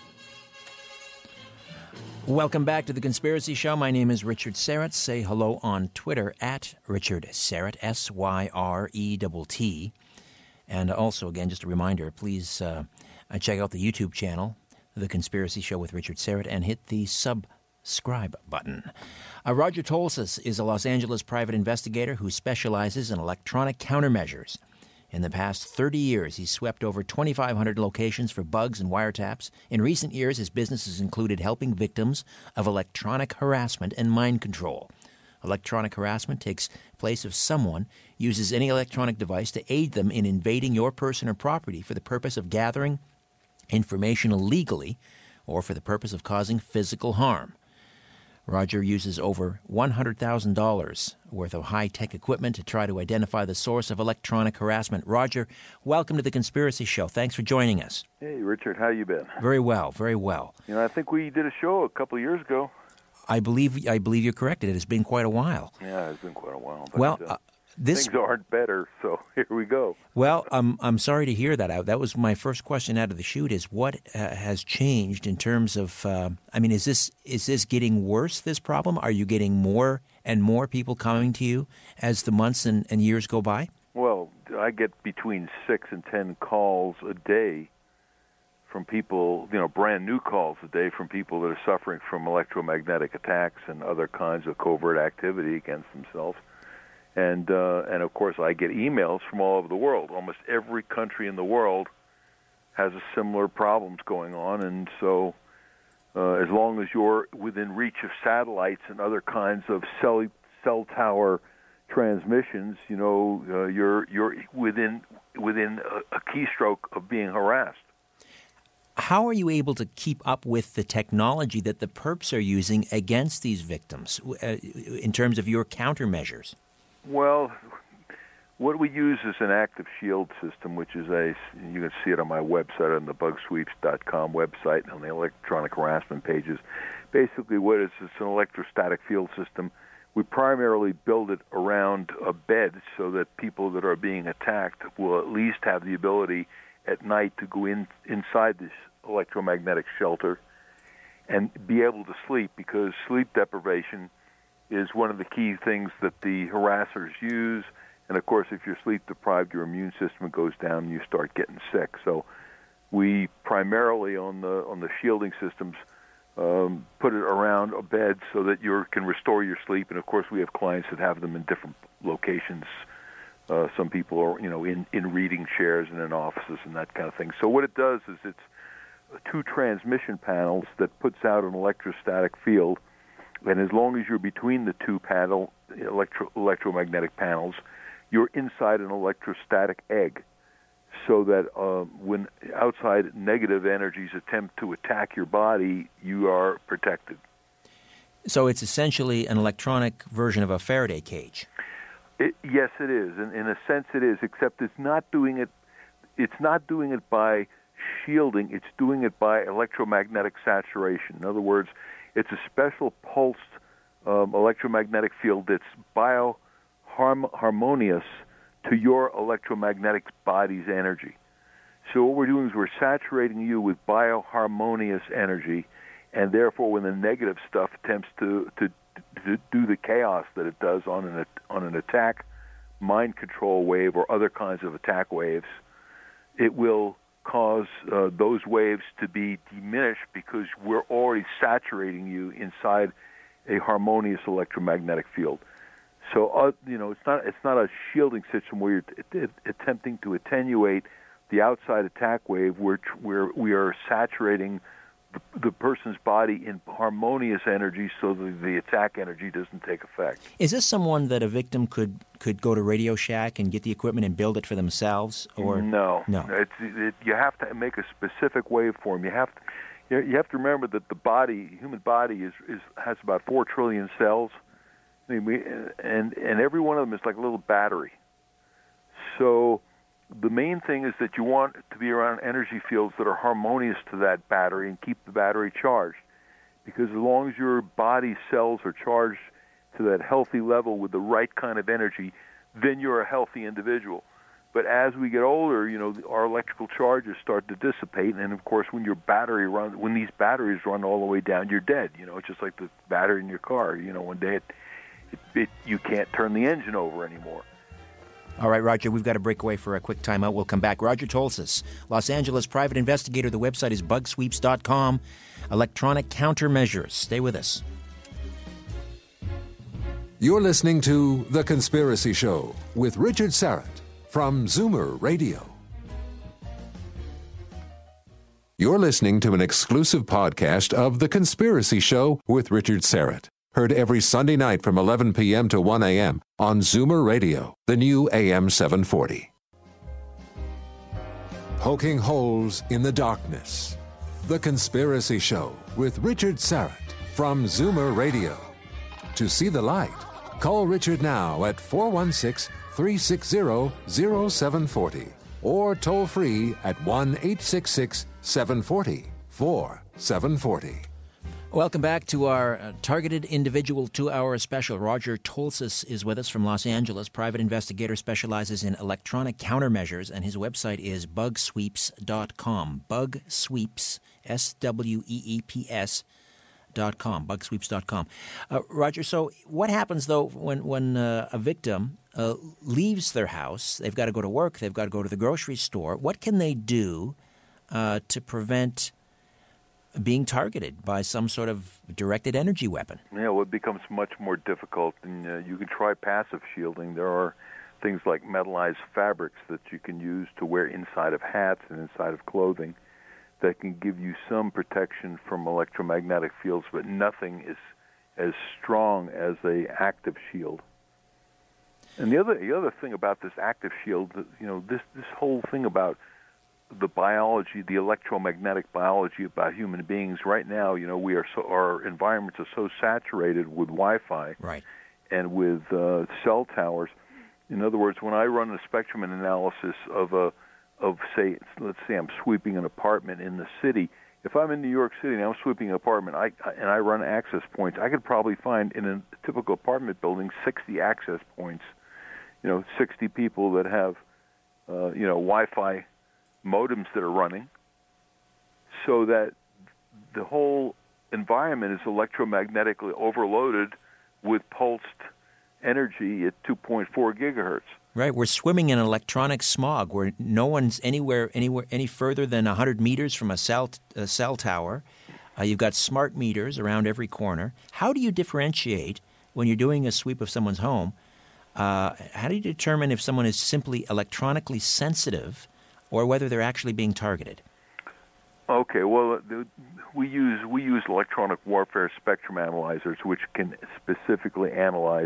Welcome back to The Conspiracy Show. My name is Richard Syrett. Say hello on Twitter at Richard Syrett, S Y R E T T. And also, again, just a reminder, please uh, check out the YouTube channel, The Conspiracy Show with Richard Syrett, and hit the subscribe button. Uh, Roger Tolsis is a Los Angeles private investigator who specializes in electronic countermeasures. In the past thirty years, he's swept over twenty-five hundred locations for bugs and wiretaps. In recent years, his business has included helping victims of electronic harassment and mind control. Electronic harassment takes place if someone uses any electronic device to aid them in invading your person or property for the purpose of gathering information illegally or for the purpose of causing physical harm. Roger uses over one hundred thousand dollars worth of high-tech equipment to try to identify the source of electronic harassment. Roger, welcome to The Conspiracy Show. Thanks for joining us. Hey, Richard, how you been? Very well, very well. You know, I think we did a show a couple of years ago. I believe I believe you're correct. It has been quite a while. Yeah, it's been quite a while. But, well, uh, uh, this things aren't better, so here we go. Well, um, I'm sorry to hear that. I, that was my first question out of the chute: is what uh, has changed in terms of? Uh, I mean, is this is this getting worse? This problem? Are you getting more and more people coming to you as the months and, and years go by? Well, I get between six and ten calls a day from people, you know, brand new calls a day from people that are suffering from electromagnetic attacks and other kinds of covert activity against themselves. And, uh, and of course, I get emails from all over the world. Almost every country in the world has a similar problems going on. And so uh, as long as you're within reach of satellites and other kinds of cell, cell tower transmissions, you know, uh, you're, you're within, within a, a keystroke of being harassed. How are you able to keep up with the technology that the perps are using against these victims uh, in terms of your countermeasures? Well, what we use is an active shield system, which is a, you can see it on my website, on the bug sweeps dot com website, on the electronic harassment pages. Basically what it is, it's an electrostatic field system. We primarily build it around a bed so that people that are being attacked will at least have the ability at night to go in inside this electromagnetic shelter and be able to sleep, because sleep deprivation is one of the key things that the harassers use. And of course, if you're sleep deprived, your immune system goes down and you start getting sick. So we primarily on the on the shielding systems um, put it around a bed so that you can restore your sleep. And of course, we have clients that have them in different locations. Uh, some people are, you know, in, in reading chairs and in offices and that kind of thing. So what it does is it's two transmission panels that puts out an electrostatic field, and as long as you're between the two panel electro, electromagnetic panels, you're inside an electrostatic egg, so that uh, when outside negative energies attempt to attack your body, you are protected. So it's essentially an electronic version of a Faraday cage. It, yes, it is. In, in a sense, it is. Except it's not doing it. It's not doing it by shielding. It's doing it by electromagnetic saturation. In other words, it's a special pulsed um, electromagnetic field that's bioharmonious to your electromagnetic body's energy. So what we're doing is we're saturating you with bioharmonious energy, and therefore, when the negative stuff attempts to to to do the chaos that it does on an on an attack, mind control wave or other kinds of attack waves, it will cause uh, those waves to be diminished because we're already saturating you inside a harmonious electromagnetic field. So, uh, you know, it's not it's not a shielding system where you're t- t- attempting to attenuate the outside attack wave, where where we are saturating the, the person's body in harmonious energy, so that the attack energy doesn't take effect. Is this someone that a victim could, could go to Radio Shack and get the equipment and build it for themselves, or no? No, it's it, you have to make a specific waveform. You have to you you have to remember that the body, human body, is is has about four trillion cells. I mean, we, and and every one of them is like a little battery. So the main thing is that you want to be around energy fields that are harmonious to that battery and keep the battery charged. Because as long as your body cells are charged to that healthy level with the right kind of energy, then you're a healthy individual. But as we get older, you know, our electrical charges start to dissipate, and of course, when your battery runs, when these batteries run all the way down, you're dead. You know, it's just like the battery in your car. You know, one day it It, it, you can't turn the engine over anymore. All right, Roger, we've got to break away for a quick timeout. We'll come back. Roger Tolsis, Los Angeles private investigator. The website is bug sweeps dot com. Electronic countermeasures. Stay with us. You're listening to The Conspiracy Show with Richard Syrett from Zoomer Radio. You're listening to an exclusive podcast of The Conspiracy Show with Richard Syrett. Heard every Sunday night from eleven p.m. to one a.m. on Zoomer Radio, the new A M seven forty. Poking holes in the darkness. The Conspiracy Show with Richard Syrett from Zoomer Radio. To see the light, call Richard now at four one six, three six zero, zero seven four zero or toll free at one eight six six, seven four zero, four seven four zero. Welcome back to our uh, targeted individual two-hour special. Roger Tolsis is with us from Los Angeles. Private investigator, specializes in electronic countermeasures, and his website is bug sweeps dot com. Bug Sweeps, S W E E P S dot com. bug sweeps dot com. Uh, Roger, so what happens, though, when, when uh, a victim uh, leaves their house? They've got to go to work. They've got to go to the grocery store. What can they do uh, to prevent being targeted by some sort of directed energy weapon? Yeah, well, it becomes much more difficult, and uh, you can try passive shielding. There are things like metallized fabrics that you can use to wear inside of hats and inside of clothing that can give you some protection from electromagnetic fields, but nothing is as strong as a active shield. And the other the other thing about this active shield, you know, this this whole thing about the biology, the electromagnetic biology about human beings. Right now, you know, we are so, our environments are so saturated with Wi-Fi, right, and with uh, cell towers. In other words, when I run a spectrum analysis of a, of say, let's say I'm sweeping an apartment in the city. If I'm in New York City and I'm sweeping an apartment, I and I run access points, I could probably find in a typical apartment building sixty access points. You know, sixty people that have, uh, you know, Wi-Fi modems that are running, so that the whole environment is electromagnetically overloaded with pulsed energy at two point four gigahertz. Right, we're swimming in electronic smog where no one's anywhere anywhere any further than one hundred meters from a cell a cell tower. Uh, you've got smart meters around every corner. How do you differentiate when you're doing a sweep of someone's home? Uh, how do you determine if someone is simply electronically sensitive or whether they're actually being targeted? Okay, well, we use we use electronic warfare spectrum analyzers, which can specifically analyze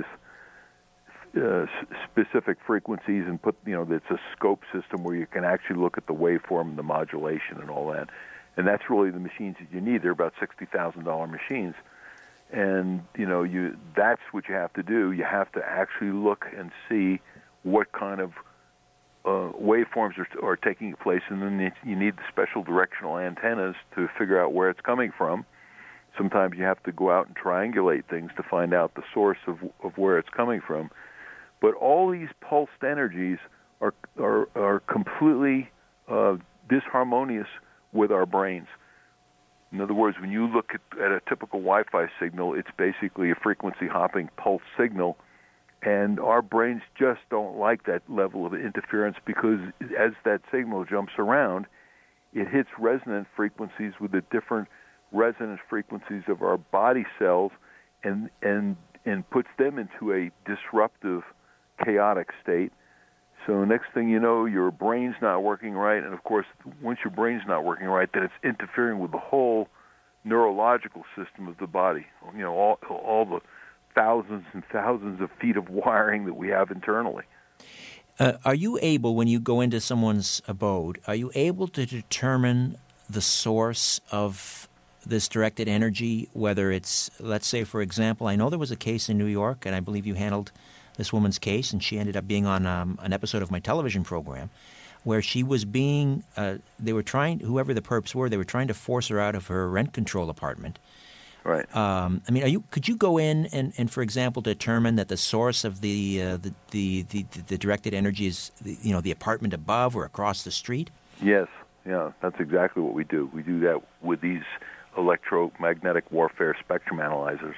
uh, specific frequencies and put, you know, it's a scope system where you can actually look at the waveform and the modulation and all that. And that's really the machines that you need. They're about sixty thousand dollars machines. And, you know, you that's what you have to do. You have to actually look and see what kind of Uh, waveforms are, are taking place, and then you need the special directional antennas to figure out where it's coming from. Sometimes you have to go out and triangulate things to find out the source of of where it's coming from. But all these pulsed energies are are, are completely uh, disharmonious with our brains. In other words, when you look at, at a typical Wi-Fi signal, it's basically a frequency hopping pulse signal. And our brains just don't like that level of interference because as that signal jumps around, it hits resonant frequencies with the different resonant frequencies of our body cells, and and and puts them into a disruptive, chaotic state. So next thing you know, your brain's not working right, and of course, once your brain's not working right, then it's interfering with the whole neurological system of the body. You know, all all the thousands and thousands of feet of wiring that we have internally. Uh, are you able, when you go into someone's abode, are you able to determine the source of this directed energy, whether it's, let's say, for example, I know there was a case in New York, and I believe you handled this woman's case, and she ended up being on um, an episode of my television program, where she was being, uh, they were trying, whoever the perps were, they were trying to force her out of her rent control apartment. Right. Um, I mean, are you? Could you go in and, and, for example, determine that the source of the uh, the, the, the the directed energy is, the, you know, the apartment above or across the street? Yes. Yeah, that's exactly what we do. We do that with these electromagnetic warfare spectrum analyzers.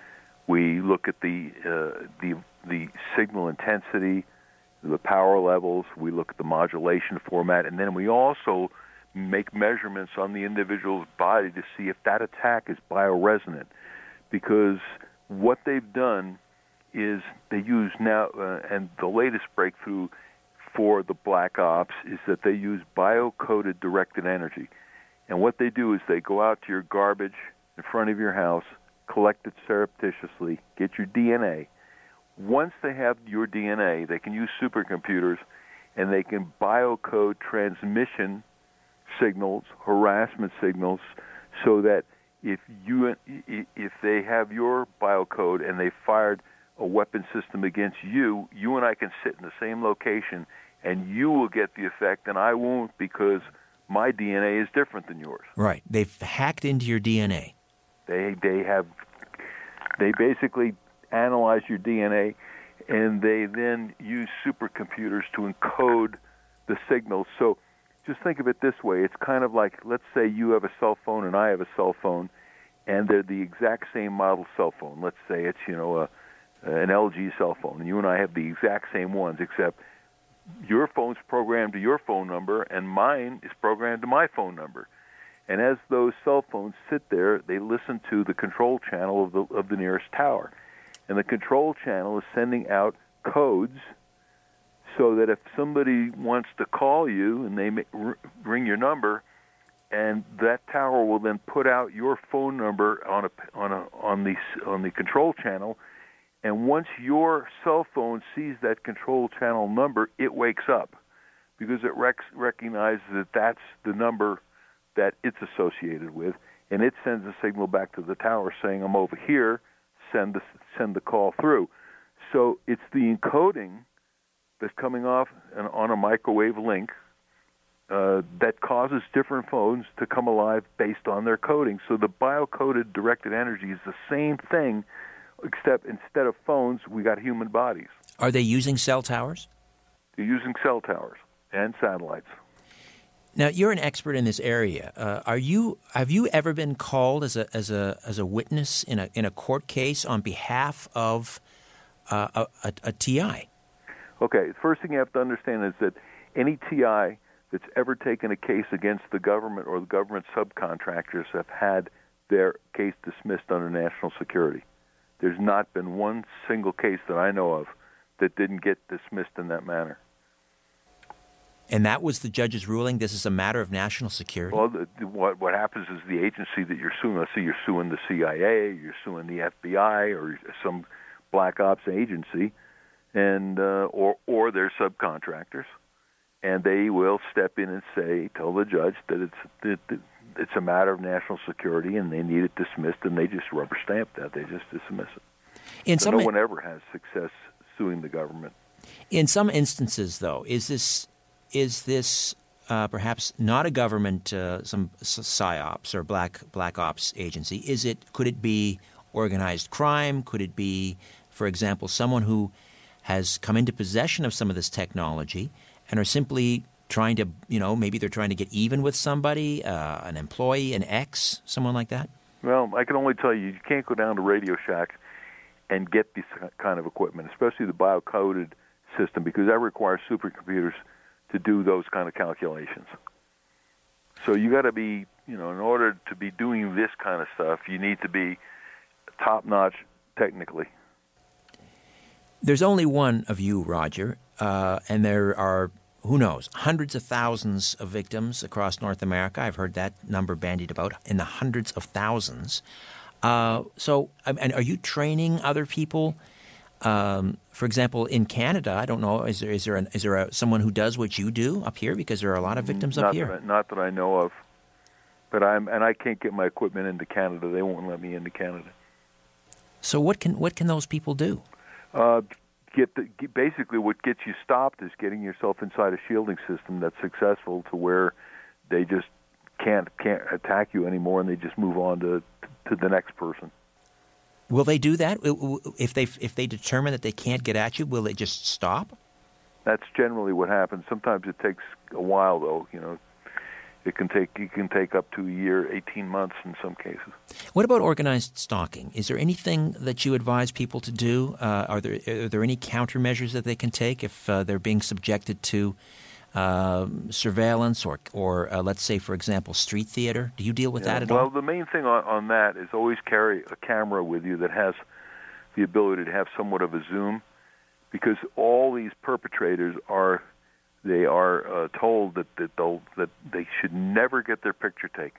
We look at the uh, the the signal intensity, the power levels. We look at the modulation format, and then we also make measurements on the individual's body to see if that attack is bioresonant. Because what they've done is they use now, uh, and the latest breakthrough for the black ops is that they use bio-coded directed energy. And what they do is they go out to your garbage in front of your house, collect it surreptitiously, get your D N A. Once they have your D N A, they can use supercomputers, and they can biocode transmission signals, harassment signals, so that if you if they have your biocode and they fired a weapon system against you, you and I can sit in the same location, and you will get the effect, and I won't, because my D N A is different than yours. Right. They've hacked into your D N A. They they have they basically analyze your D N A, and they then use supercomputers to encode the signals. So just think of it this way. It's kind of like, let's say you have a cell phone and I have a cell phone, and they're the exact same model cell phone. Let's say it's, you know, a, an L G cell phone, and you and I have the exact same ones, except your phone's programmed to your phone number, and mine is programmed to my phone number. And as those cell phones sit there, they listen to the control channel of the of the nearest tower. And the control channel is sending out codes so that if somebody wants to call you and they ring your number, and that tower will then put out your phone number on a on a on the on the control channel, and once your cell phone sees that control channel number, it wakes up because it rec- recognizes that that's the number that it's associated with, and it sends a signal back to the tower saying, "I'm over here. Send the send the call through." So it's the encoding that's coming off an, on a microwave link uh, that causes different phones to come alive based on their coding. So the bio-coded directed energy is the same thing, except instead of phones, we got human bodies. Are they using cell towers? They're using cell towers and satellites. Now, you're an expert in this area. Uh, are you? Have you ever been called as a as a as a witness in a in a court case on behalf of uh, a, a, a T I? Okay. The first thing you have to understand is that any T I that's ever taken a case against the government or the government subcontractors have had their case dismissed under national security. There's not been one single case that I know of that didn't get dismissed in that manner. And that was the judge's ruling? This is a matter of national security? Well, the, the, what, what happens is the agency that you're suing, let's say you're suing the C I A, you're suing the F B I, or some black ops agency, and uh, or or their subcontractors, and they will step in and say, tell the judge that it's that, that it's a matter of national security, and they need it dismissed, and they just rubber stamp that. They just dismiss it. In so some, no one ever has success suing the government. In some instances, though, is this is this uh, perhaps not a government, uh, some psyops or black black ops agency? Is it? Could it be organized crime? Could it be, for example, someone who has come into possession of some of this technology and are simply trying to, you know, maybe they're trying to get even with somebody, uh, an employee, an ex, someone like that? Well, I can only tell you, you can't go down to Radio Shack and get this kind of equipment, especially the bio-coded system, because that requires supercomputers to do those kind of calculations. So you got to be, you know, in order to be doing this kind of stuff, you need to be top-notch technically. There's only one of you, Roger, uh, and there are, who knows, hundreds of thousands of victims across North America. I've heard that number bandied about in the hundreds of thousands. Uh, so, and are you training other people? Um, for example, in Canada, I don't know, is there is there an, is there a, someone who does what you do up here? Because there are a lot of victims not up here. That I, not that I know of, but I'm and I can't get my equipment into Canada. They won't let me into Canada. So what can what can those people do? Uh, get the, basically what gets you stopped is getting yourself inside a shielding system that's successful to where they just can't can't attack you anymore, and they just move on to to the next person. Will they do that if they if they determine that they can't get at you? Will they just stop? That's generally what happens. Sometimes it takes a while, though. You know, it can take it can take up to a year, eighteen months in some cases. What about organized stalking? Is there anything that you advise people to do? Uh, are there are there any countermeasures that they can take if uh, they're being subjected to uh, surveillance or or uh, let's say, for example, street theater? Do you deal with yeah, that at well, all? Well, the main thing on, on that is always carry a camera with you that has the ability to have somewhat of a zoom, because all these perpetrators are they are uh, told that that they'll that they should never get their picture taken.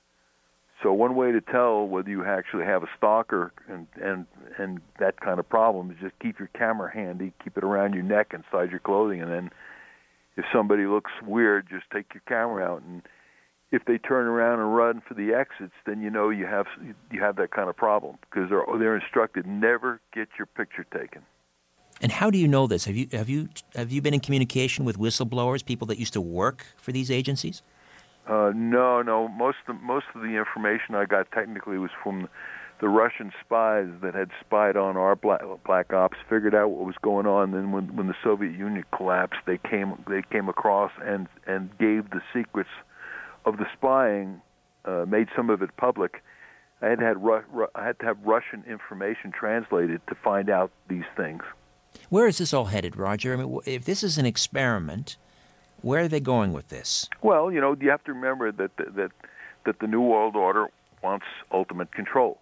So one way to tell whether you actually have a stalker and and and that kind of problem is just keep your camera handy, keep it around your neck inside your clothing, and then if somebody looks weird, just take your camera out, and if they turn around and run for the exits, then you know you have you have that kind of problem, because they're they're instructed never get your picture taken. And how do you know this? Have you have you have you been in communication with whistleblowers, people that used to work for these agencies? Uh, no, no. Most of the, most of the information I got technically was from the Russian spies that had spied on our black, black ops, figured out what was going on. Then when when the Soviet Union collapsed, they came they came across and and gave the secrets of the spying, uh, made some of it public. I had to had Ru- Ru- I had to have Russian information translated to find out these things. Where is this all headed, Roger? I mean, if this is an experiment, where are they going with this? Well, you know, you have to remember that that that the New World Order wants ultimate control.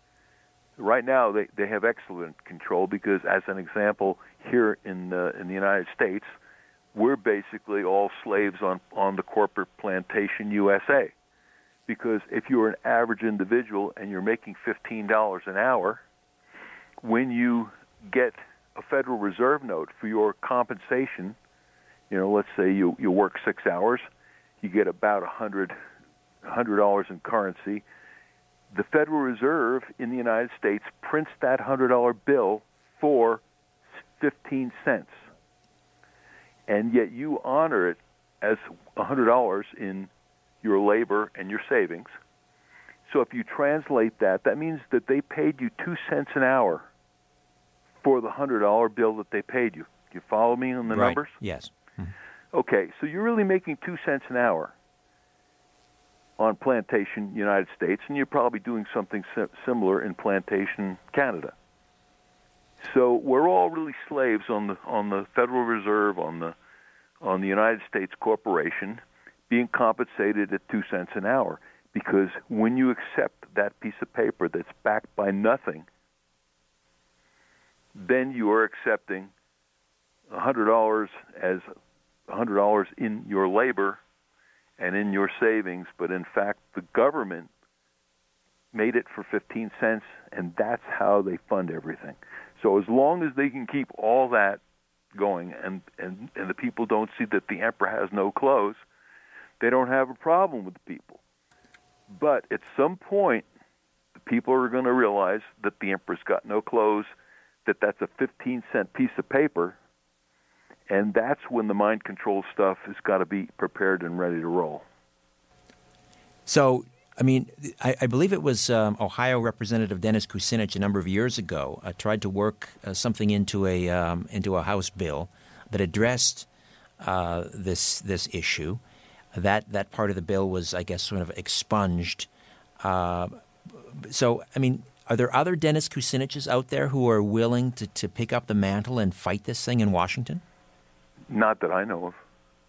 Right now, they, they have excellent control because, as an example, here in the, in the United States, we're basically all slaves on, on the corporate plantation U S A. Because if you're an average individual and you're making fifteen dollars an hour, when you get a Federal Reserve note for your compensation, you know, let's say you, you work six hours, you get about one hundred dollars in currency. The Federal Reserve in the United States prints that one hundred dollar bill for fifteen cents. And yet you honor it as one hundred dollars in your labor and your savings. So if you translate that, that means that they paid you two cents an hour for the one hundred dollar bill that they paid you. Do you follow me on the right. numbers? Yes. Mm-hmm. Okay, so you're really making two cents an hour on plantation United States, and you're probably doing something similar in plantation Canada. So we're all really slaves on the on the Federal Reserve, on the on the United States corporation, being compensated at two cents an hour. Because when you accept that piece of paper that's backed by nothing, then you are accepting one hundred dollars as one hundred dollars in your labor and in your savings, but in fact the government made it for fifteen cents, and that's how they fund everything. So as long as they can keep all that going and, and, and the people don't see that the emperor has no clothes, they don't have a problem with the people. But at some point, the people are going to realize that the emperor's got no clothes, that that's a fifteen cent piece of paper, and that's when the mind control stuff has got to be prepared and ready to roll. So, I mean, I, I believe it was um, Ohio Representative Dennis Kucinich a number of years ago uh, tried to work uh, something into a um, into a House bill that addressed uh, this this issue. That that part of the bill was, I guess, sort of expunged. Uh, so, I mean, are there other Dennis Kuciniches out there who are willing to, to pick up the mantle and fight this thing in Washington? Not that I know of.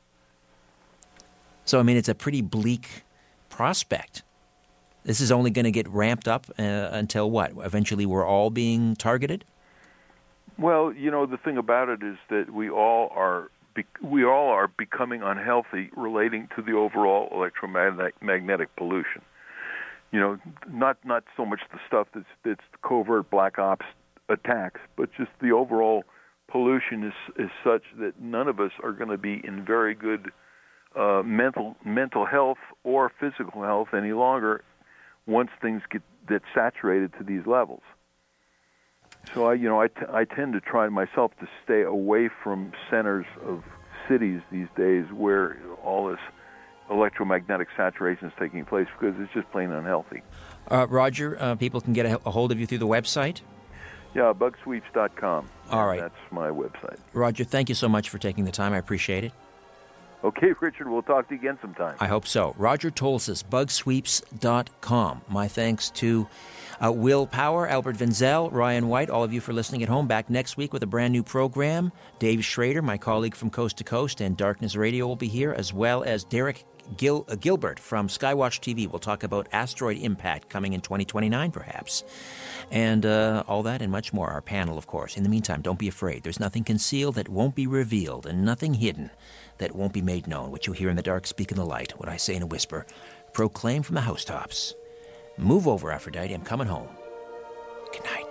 So, I mean, it's a pretty bleak prospect. This is only going to get ramped up uh, until what? Eventually we're all being targeted? Well, you know, the thing about it is that we all are be- we all are becoming unhealthy relating to the overall electromagnetic pollution. You know, not not so much the stuff that's that's covert black ops attacks, but just the overall pollution is is such that none of us are going to be in very good uh, mental mental health or physical health any longer once things get that saturated to these levels. So I, you know, I, t- I tend to try myself to stay away from centers of cities these days where all this electromagnetic saturation is taking place because it's just plain unhealthy. Uh, Roger, uh, people can get a, a hold of you through the website? Yeah, bug sweeps dot com. All right. That's my website. Roger, thank you so much for taking the time. I appreciate it. Okay, Richard, we'll talk to you again sometime. I hope so. Roger Tolsis, bug sweeps dot com. My thanks to uh, Will Power, Albert Vinzel, Ryan White, all of you for listening at home. Back next week with a brand new program. Dave Schrader, my colleague from Coast to Coast, and Darkness Radio will be here, as well as Derek Gil- uh, Gilbert from Skywatch T V. We'll talk about asteroid impact coming in twenty twenty-nine, perhaps. And uh, all that and much more. Our panel, of course. In the meantime, don't be afraid. There's nothing concealed that won't be revealed, and nothing hidden that won't be made known. What you hear in the dark, speak in the light. What I say in a whisper, proclaim from the housetops. Move over, Aphrodite. I'm coming home. Good night.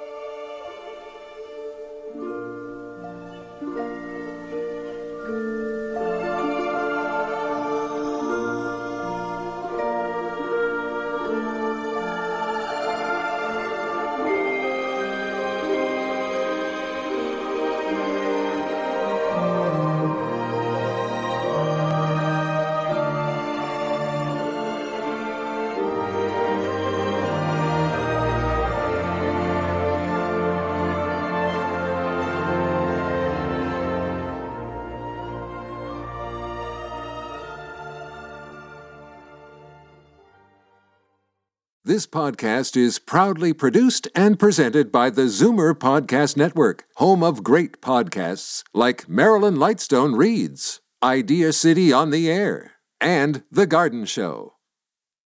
This podcast is proudly produced and presented by the Zoomer Podcast Network, home of great podcasts like Marilyn Lightstone Reads, Idea City on the Air, and The Garden Show.